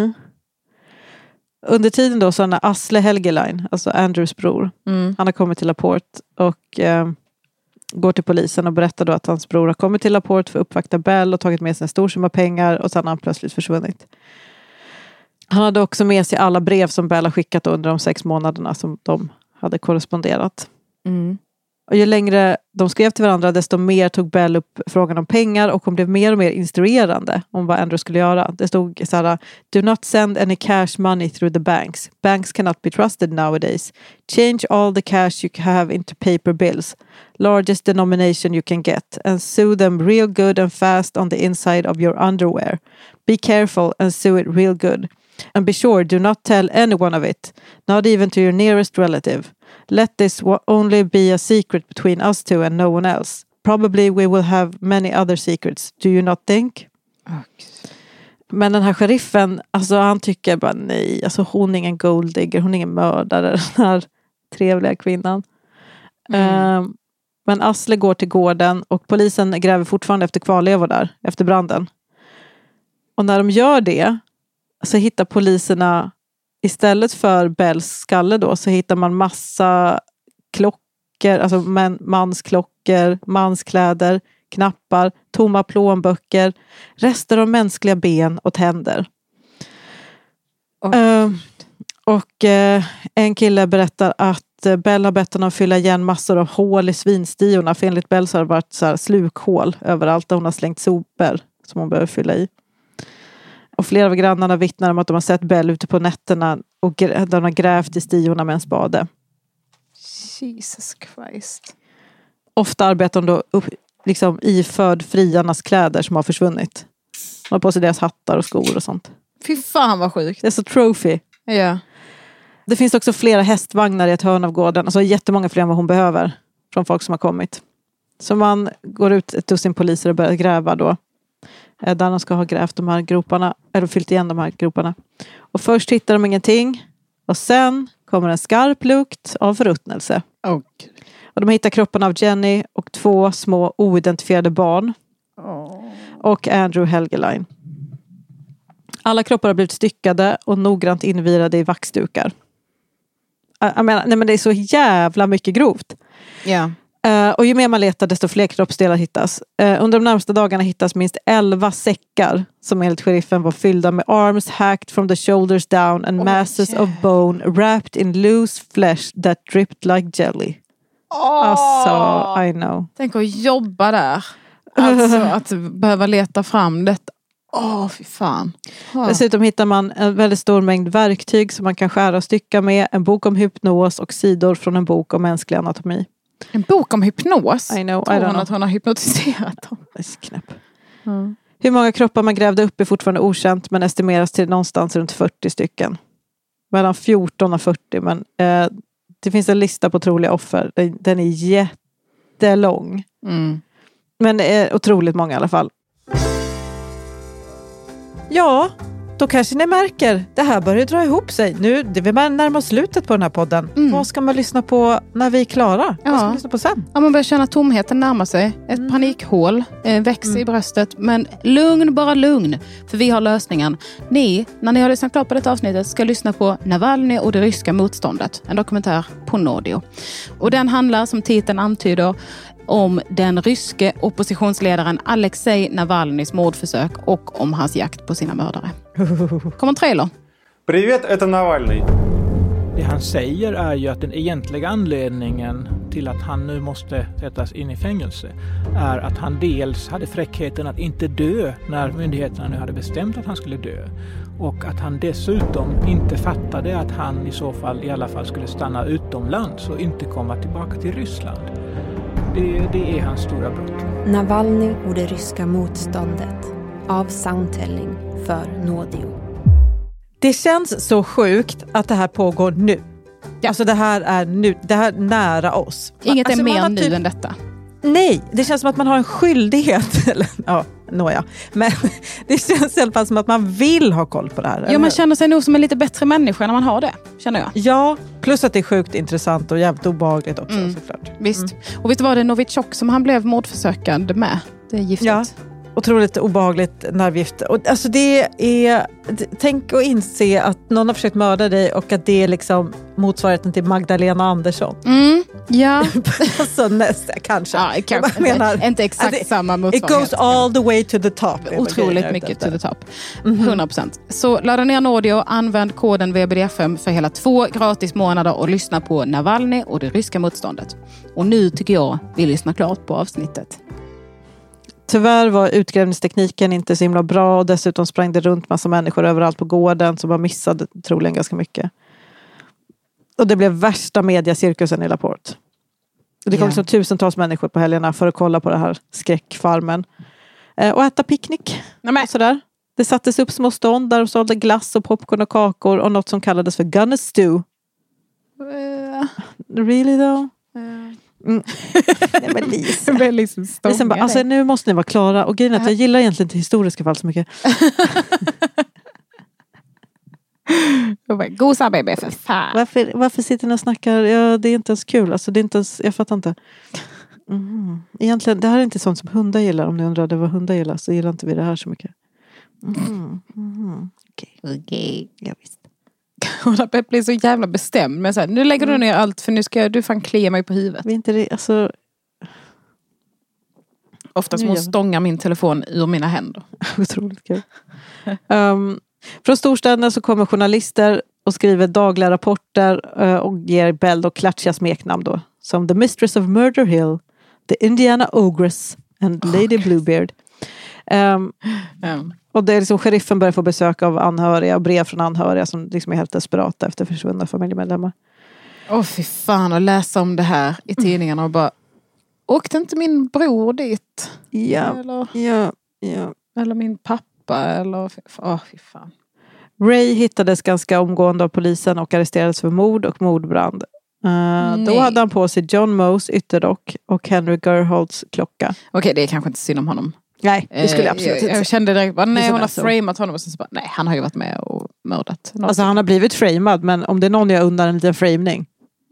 Under tiden då så har Asle Helgeline, alltså Andrews bror. Han har kommit till Laporte och går till polisen och berättar då att hans bror har kommit till Laporte för att uppvakta Bell och tagit med sig en stor summa pengar och sen har han plötsligt försvunnit. Han hade också med sig alla brev som Bell har skickat under de 6 månaderna som de hade korresponderat. Och ju längre de skrev till varandra desto mer tog Bell upp frågan om pengar och hon blev mer och mer instruerande om vad Andrew skulle göra. Det stod så här: do not send any cash money through the banks. Banks cannot be trusted nowadays. Change all the cash you have into paper bills. Largest denomination you can get. And sew them real good and fast on the inside of your underwear. Be careful and sew it real good. And be sure, do not tell anyone of it. Not even to your nearest relative. Let this only be a secret between us two and no one else. Probably we will have many other secrets. Do you not think? Men den här sheriffen, alltså han tycker bara nej. Alltså hon är ingen golddigger, hon är ingen mördare. Den här trevliga kvinnan. Men Asle går till gården och polisen gräver fortfarande efter kvarlevor där. Efter branden. Och när de gör det så hittar poliserna istället för Bells skalle då så hittar man massa klockor, alltså mansklockor, manskläder, knappar, tomma plånböcker, rester av mänskliga ben och tänder. En kille berättar att Bell har bett honom fylla igen massor av hål i svinstiorna, för enligt Bell så har det varit så här slukhål överallt där hon har slängt sopor som hon behöver fylla i. Och flera av grannarna vittnar om att de har sett Bell ute på nätterna och de har grävt i stiorna med en spade. Jesus Christ. Ofta arbetar de då liksom iförd friarnas kläder som har försvunnit. De har på sig deras hattar och skor och sånt. Fy fan vad sjukt. Det är så trophy. Ja. Det finns också flera hästvagnar i ett hörn av gården. Alltså jättemånga fler än vad hon behöver. Från folk som har kommit. Så man går ut ett dussin poliser och börjar gräva då. Där de ska ha grävt de här groparna. Eller fyllt igen de här groparna. Och först hittar de ingenting. Och sen kommer en skarp lukt av förruttnelse. Och de hittar kropparna av Jenny och 2 små oidentifierade barn. Och Andrew Helgeline. Alla kroppar har blivit styckade och noggrant invirade i vaxdukar. Jag menar, nej men det är så jävla mycket grovt. Ja. Och ju mer man letar desto fler kroppsdelar hittas. Under de närmaste dagarna hittas minst 11 säckar som enligt sheriffen var fyllda med arms hacked from the shoulders down and masses of bone wrapped in loose flesh that dripped like jelly. Alltså, I know. Tänk att jobba där. Alltså att behöva leta fram detta. Fy fan. Dessutom hittar man en väldigt stor mängd verktyg som man kan skära och stycka med. En bok om hypnos och sidor från en bok om mänsklig anatomi. En bok om hypnos? I know, tror hon att hon har hypnotiserat dem? Det är knäpp. Hur många kroppar man grävde upp är fortfarande okänt, men estimeras till någonstans runt 40 stycken. Mellan 14 och 40, men det finns en lista på troliga offer. Den är jättelång. Men det är otroligt många i alla fall. Ja, då kanske ni märker, det här börjar dra ihop sig. Nu, det vill man närma oss slutet på den här podden. Vad ska man lyssna på när vi är klara? Vad ska man lyssna på sen? Ja, man börjar känna tomheten närma sig. Ett panikhål växer i bröstet. Men lugn, bara lugn. För vi har lösningen. Ni, när ni har lyssnat klart på detta avsnittet, ska lyssna på Navalny och det ryska motståndet. En dokumentär på Nordio. Och den handlar, som titeln antyder, om den ryske oppositionsledaren Alexej Navalnys mordförsök och om hans jakt på sina mördare. Kommer en trailer. Привет, это Навальный. Det han säger är ju att den egentliga anledningen till att han nu måste sättas in i fängelse är att han dels hade fräckheten att inte dö när myndigheterna nu hade bestämt att han skulle dö. Och att han dessutom inte fattade att han i så fall i alla fall skulle stanna utomlands och inte komma tillbaka till Ryssland. Det är hans stora brott. Navalny och det ryska motståndet av Soundtelling för Nådio. Det känns så sjukt att det här pågår nu. Ja. Alltså det här är nu, det här är nära oss. Inget alltså är mer nu än detta. Nej, det känns som att man har en skyldighet. Men det känns i alla fall som att man vill ha koll på det här. Ja, man känner sig nog som en lite bättre människa när man har det, känner jag. Ja, plus att det är sjukt intressant och jävligt obehagligt också, såklart. Visst. Och vet du vad, det är Novichok som han blev mordförsökande med. Det är giftigt. Ja. Otroligt obehagligt nervgift. Och alltså det är, tänk att inse att någon har försökt mörda dig och att det är liksom motsvarigheten till Magdalena Andersson. Ja. Alltså nästa, kanske. Ja, kanske menar, inte exakt samma motsvarighet. It goes all the way to the top. Otroligt mycket to the top. 100%. Så ladda ner Nådio och använd koden VBDFM för hela 2 gratis månader och lyssna på Navalny och det ryska motståndet. Och nu tycker jag vi lyssnar klart på avsnittet. Tyvärr var utgrävningstekniken inte så himla bra och dessutom sprang det runt massa människor överallt på gården som bara missade troligen ganska mycket. Och det blev värsta mediacirkusen i Laporte. Och det kom liksom tusentals människor på helgerna för att kolla på det här skräckfarmen. Och äta picknick. Och sådär. Det sattes upp små stånd där och sålde glass och popcorn och kakor och något som kallades för Gunner Stew. Really though? Nej, men Lisa bara, alltså, nu måste ni vara klara. Och grejen är att jag gillar egentligen inte historiska fall så mycket. Gosa baby för fan. Varför sitter ni och snackar? Ja, det är inte ens kul. Alltså, det är inte ens, jag fattar inte. Egentligen, det här är inte sånt som hundar gillar. Om ni undrade vad hundar gillar så gillar inte vi det här så mycket. Okej. Ja, visst. Hon blir så jävla bestämd. Men så här, nu lägger du ner allt för nu ska du fan klia mig på huvudet. Vi inte det, alltså... Oftast måste stånga min telefon ur mina händer. Otroligt kul. Från storstäderna så kommer journalister och skriver dagliga rapporter och ger Bell och klatschiga smeknamn då. Som The Mistress of Murder Hill, The Indiana Ogress and Lady Bluebeard. Och det är liksom, sheriffen börjar få besök av anhöriga och brev från anhöriga som liksom är helt desperata efter försvunna familjemedlemmar. Fy fan, att läsa om det här i tidningarna och bara, åkte inte min bror dit? Ja. Eller min pappa, eller fy fan. Ray hittades ganska omgående av polisen och arresterades för mord och mordbrand. Då hade han på sig John Moes ytterrock och Henry Gerholds klocka. Okej, det är kanske inte synd om honom. Nej, det skulle jag absolut inte. Jag kände direkt bara, nej, hon har framat honom och så bara, nej, han har ju varit med och mördat. Alltså han har blivit framad, men om det är någon jag undrar en liten framning.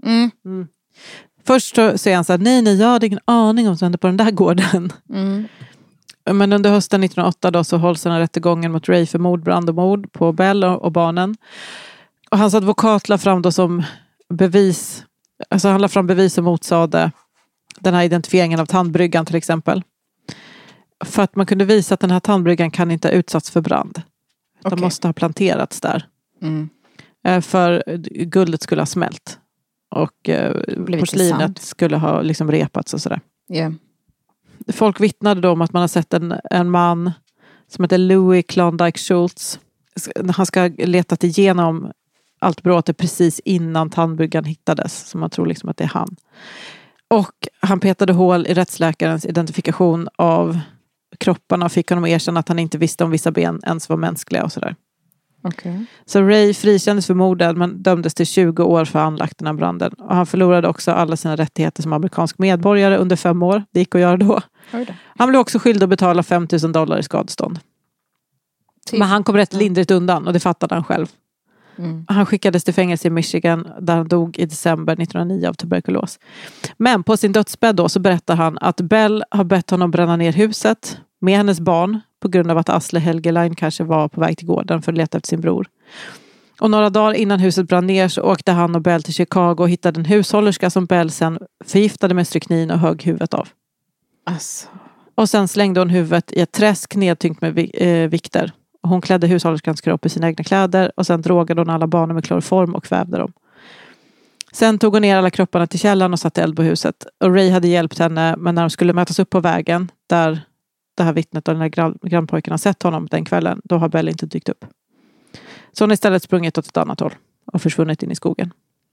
Först så säger han så här, nej, jag hade ingen aning om vad som hände på den där gården. Men under hösten 1908 då så hålls den här rättegången mot Ray för mordbrand och mord på Bell och barnen. Och hans advokat la fram då som bevis, alltså han la fram bevis som motsade den här identifieringen av tandbryggan till exempel. För att man kunde visa att den här tandbryggan kan inte ha utsatts för brand. De måste ha planterats där. För guldet skulle ha smält. Och porslinet skulle ha liksom repats och sådär. Yeah. Folk vittnade då om att man har sett en man som heter Louis Klondike Schultz. Han ska ha letat igenom allt bråte precis innan tandbryggan hittades. Så man tror liksom att det är han. Och han petade hål i rättsläkarens identifikation av kropparna och fick honom att erkänna att han inte visste om vissa ben ens var mänskliga och sådär. Så Ray frikändes för morden men dömdes till 20 år för anlagt den här branden. Och han förlorade också alla sina rättigheter som amerikansk medborgare under 5 år. Det gick att göra då. Han blev också skyldig att betala $5,000 i skadestånd. Men han kom rätt lindrigt undan och det fattade han själv. Han skickades till fängelse i Michigan där han dog i december 1909 av tuberkulos. Men på sin dödsbädd då så berättar han att Bell har bett honom bränna ner huset med hennes barn på grund av att Asle Helgeline kanske var på väg till gården för att leta efter sin bror. Och några dagar innan huset brann ner så åkte han och Bell till Chicago och hittade en hushållerska som Bell sen förgiftade med stryknin och högg huvudet av. Alltså. Och sen slängde hon huvudet i ett träsk nedtyngt med vikter. Hon klädde hushållerskans kropp i sina egna kläder och sen drogade hon alla barnen med kloroform och kvävde dem. Sen tog hon ner alla kropparna till källaren och satte eld på huset. Och Ray hade hjälpt henne, men när de skulle mötas upp på vägen där det här vittnet och den här grannpojken har sett honom den kvällen, då har Bell inte dykt upp. Så hon har istället sprungit åt ett annat håll och försvunnit in i skogen.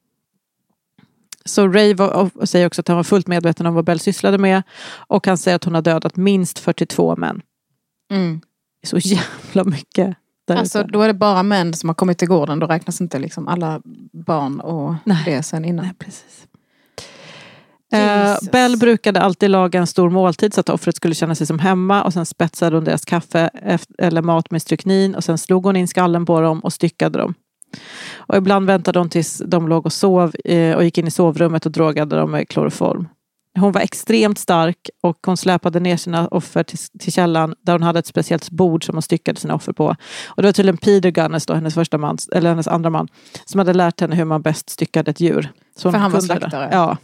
Så Ray säger också att han var fullt medveten om vad Bell sysslade med, och han säger att hon har dödat minst 42 män. Så jävla mycket. Alltså då är det bara män som har kommit till gården. Då räknas inte liksom alla barn och det sen innan. Nej, precis. Bell brukade alltid laga en stor måltid så att offret skulle känna sig som hemma, och sen spetsade hon deras kaffe eller mat med stryknin, och sen slog hon in skallen på dem och styckade dem. Och ibland väntade hon tills de låg och sov och gick in i sovrummet och drogade dem med kloroform. Hon var extremt stark och hon släpade ner sina offer till källan där hon hade ett speciellt bord som hon styckade sina offer på. Och det var tydligen Peter Gunness då, hennes andra man, som hade lärt henne hur man bäst styckade ett djur. Så för han var slaktare. Ja.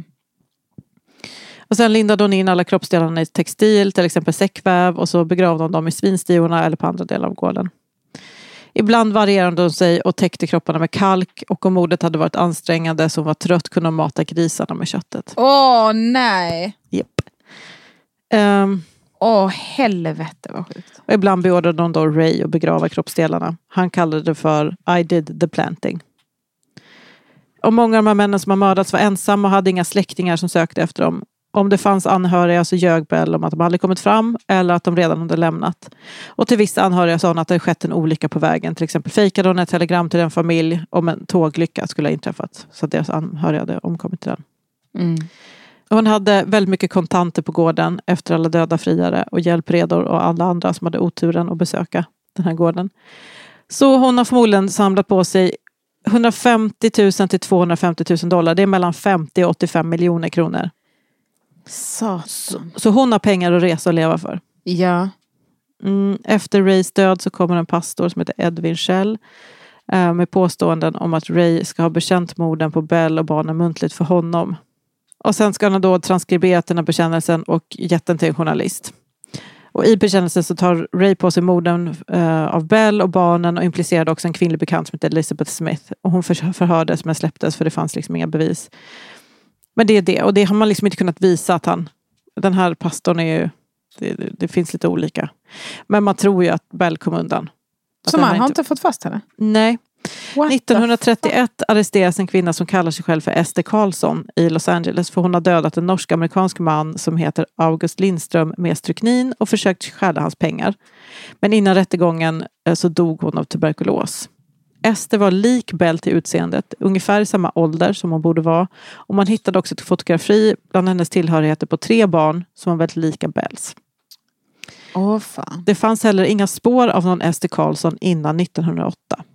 Och sen lindade hon in alla kroppsdelarna i textil, till exempel säckväv, och så begravde hon dem i svinstiorna eller på andra delar av gården. Ibland varierade hon sig och täckte kropparna med kalk, och om mordet hade varit ansträngande så hon var trött kunde hon mata grisarna med köttet. Åh nej! Japp. Helvete vad sjukt. Och ibland beordrade hon då Ray att begrava kroppsdelarna. Han kallade det för I did the planting. Och många av de här männen som har mördats var ensamma och hade inga släktingar som sökte efter dem. Om det fanns anhöriga så ljög Bell om att de aldrig kommit fram eller att de redan hade lämnat. Och till vissa anhöriga sa hon att det skett en olycka på vägen. Till exempel fejkade hon ett telegram till en familj om en tåglycka skulle ha inträffat. Så att deras anhöriga hade omkommit till den. Hon hade väldigt mycket kontanter på gården efter alla döda friare och hjälpredor och alla andra som hade oturen att besöka den här gården. Så hon har förmodligen samlat på sig 150 000 till 250 000 dollar. Det är mellan 50 och 85 miljoner kronor. Så hon har pengar att resa och leva för. Ja. Efter Rays död så kommer en pastor som heter Edwin Schell med påståenden om att Ray ska ha bekänt morden på Bell och barnen muntligt för honom. Och sen ska han då transkribera den här bekännelsen och gett den till en journalist. Och i bekännelsen så tar Ray på sig morden av Bell och barnen och implicerade också en kvinnlig bekant som heter Elizabeth Smith. Och hon förhördes men släpptes för det fanns liksom inga bevis. Men det är det. Och det har man liksom inte kunnat visa att den här pastorn är ju, det finns lite olika. Men man tror ju att Bell kom undan. Så man har inte fått fast henne? Nej. 1931 arresteras en kvinna som kallar sig själv för Esther Carlson i Los Angeles, för hon har dödat en norsk-amerikansk man som heter August Lindström med stryknin och försökt stjäla hans pengar. Men innan rättegången så dog hon av tuberkulos. Esther var lik Bell till utseendet, ungefär i samma ålder som hon borde vara. Och man hittade också ett fotografi bland hennes tillhörigheter på 3 barn som var väldigt lika Bells. Fan. Det fanns heller inga spår av någon Esther Carlson innan 1908.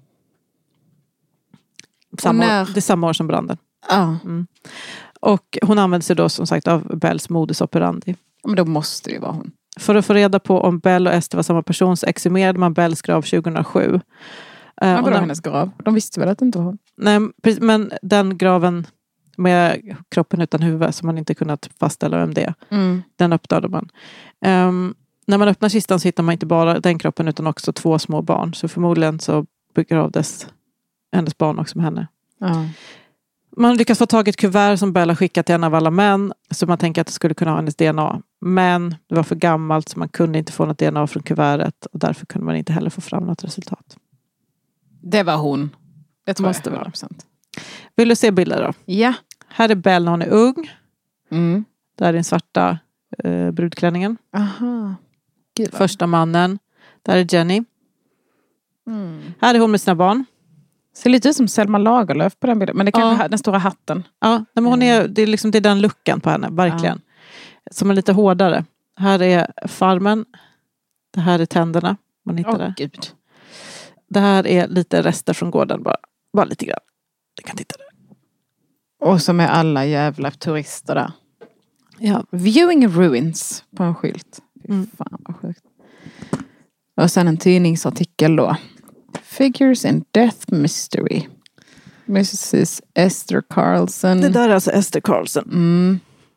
Det är samma år som branden. Och hon använde sig då som sagt av Bells modus operandi. Men då måste det ju vara hon. För att få reda på om Bell och Esther var samma person så exhumerade man Bells grav 2007. Men vadå hennes grav? De visste väl att det inte var hon? Nej, men den graven med kroppen utan huvud som man inte kunnat fastställa vem det är. Den öppnade man. När man öppnar kistan så hittar man inte bara den kroppen utan också 2 små barn. Så förmodligen så begravdes hennes barn också med henne. Man lyckas få tag i ett kuvert som Bella skickat till en av alla män. Så man tänker att det skulle kunna ha hennes DNA. Men det var för gammalt så man kunde inte få något DNA från kuvertet. Och därför kunde man inte heller få fram något resultat. Det var hon. Det tror måste jag. Vara. Vill du se bilder då? Ja. Här är Bell när hon är ung. Där är den svarta brudklänningen. Aha. Gud, första mannen. Där är Jenny. Här är hon med sina barn. Ser lite ut som Selma Lagerlöf på den bilden. Men det kan den stora hatten. Ja, men det är den looken på henne. Verkligen. Som är lite hårdare. Här är farmen. Det här är tänderna. Man hittar det. Gud. Det här är lite rester från gården. Bara lite grann. Du kan titta där. Och som är alla jävla turister där. Ja. Viewing ruins på en skylt. Fan vad sjukt. Och sen en tidningsartikel då. Figures in Death Mystery. Mrs. Esther Carlson. Det där är alltså Esther Carlson.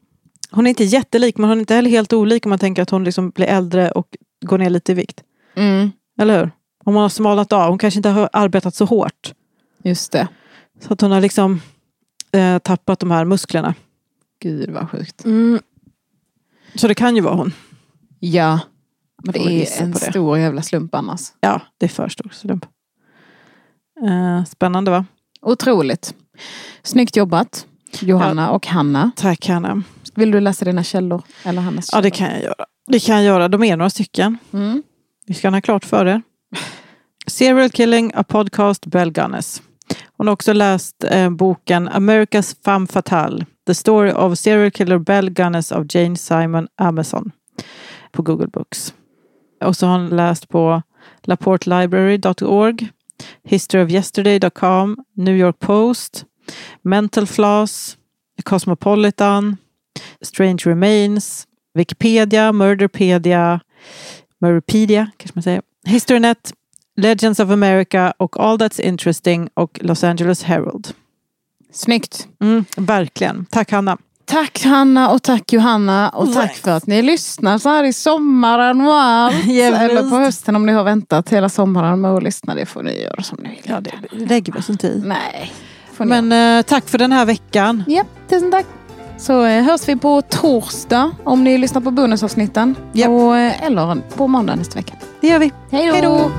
Hon är inte jättelik, men hon är inte heller helt olik om man tänker att hon liksom blir äldre och går ner lite i vikt. Eller hur? Om hon har smalat av, hon kanske inte har arbetat så hårt. Just det. Så att hon har liksom tappat de här musklerna. Gud vad sjukt. Så det kan ju vara hon. Ja, men det är en stor jävla slump annars. Ja, det är för stor slump. Spännande va? Otroligt. Snyggt jobbat, Johanna och Hanna. Tack Hanna. Vill du läsa dina källor? Eller Hannas källor? Ja, det kan jag göra. Det kan jag göra. De är några stycken. Vi ska ha klart för er. Serial Killing, a podcast, Belle Gunness. Hon har också läst boken America's Femme Fatale. The Story of Serial Killer Belle Gunness av Jane Simon Amazon. På Google Books. Och så har hon läst på laportelibrary.org, historyofyesterday.com, New York Post, Mental Floss, Cosmopolitan, Strange Remains, Wikipedia, Murderpedia kanske man säger, HistoryNet, Legends of America och All That's Interesting och Los Angeles Herald. Snyggt. Verkligen. Tack Hanna. Tack Hanna och tack Johanna och tack för att ni lyssnar så här i sommaren och allt. Eller på hösten om ni har väntat hela sommaren med att lyssna. Det får ni göra som ni vill. Ja, det lägger vi sån tid. Nej. Men tack för den här veckan. Ja, tusen tack. Så hörs vi på torsdag om ni lyssnar på bonusavsnitten. Yep. Eller på måndag nästa vecka. Det gör vi. Hej då.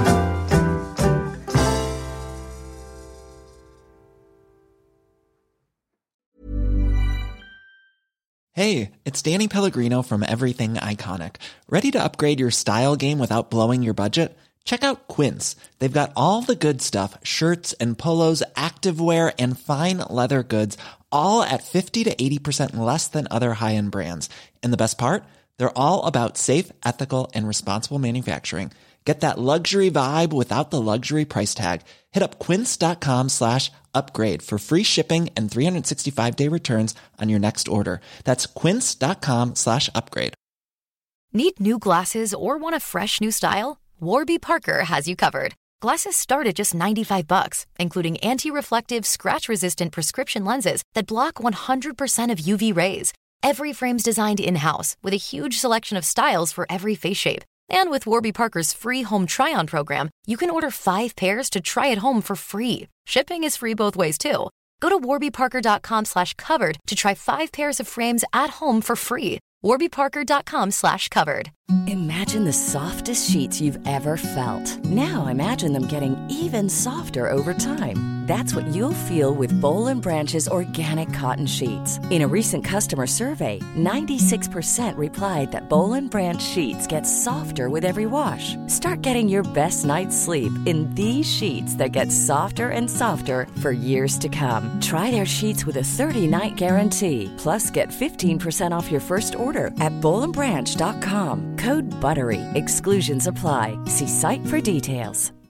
Hey, it's Danny Pellegrino from Everything Iconic. Ready to upgrade your style game without blowing your budget? Check out Quince. They've got all the good stuff, shirts and polos, activewear, and fine leather goods, all at 50 to 80% less than other high-end brands. And the best part? They're all about safe, ethical, and responsible manufacturing. Get that luxury vibe without the luxury price tag. Hit up quince.com/upgrade for free shipping and 365-day returns on your next order. That's quince.com/upgrade. Need new glasses or want a fresh new style? Warby Parker has you covered. Glasses start at just $95, including anti-reflective, scratch-resistant prescription lenses that block 100% of UV rays. Every frame's designed in-house with a huge selection of styles for every face shape. And with Warby Parker's free home try-on program, you can order 5 pairs to try at home for free. Shipping is free both ways, too. Go to warbyparker.com/covered to try 5 pairs of frames at home for free. warbyparker.com/covered. Imagine the softest sheets you've ever felt. Now imagine them getting even softer over time. That's what you'll feel with Boll & Branch's organic cotton sheets. In a recent customer survey, 96% replied that Boll & Branch sheets get softer with every wash. Start getting your best night's sleep in these sheets that get softer and softer for years to come. Try their sheets with a 30-night guarantee. Plus, get 15% off your first order at bollandbranch.com. Code BUTTERY. Exclusions apply. See site for details.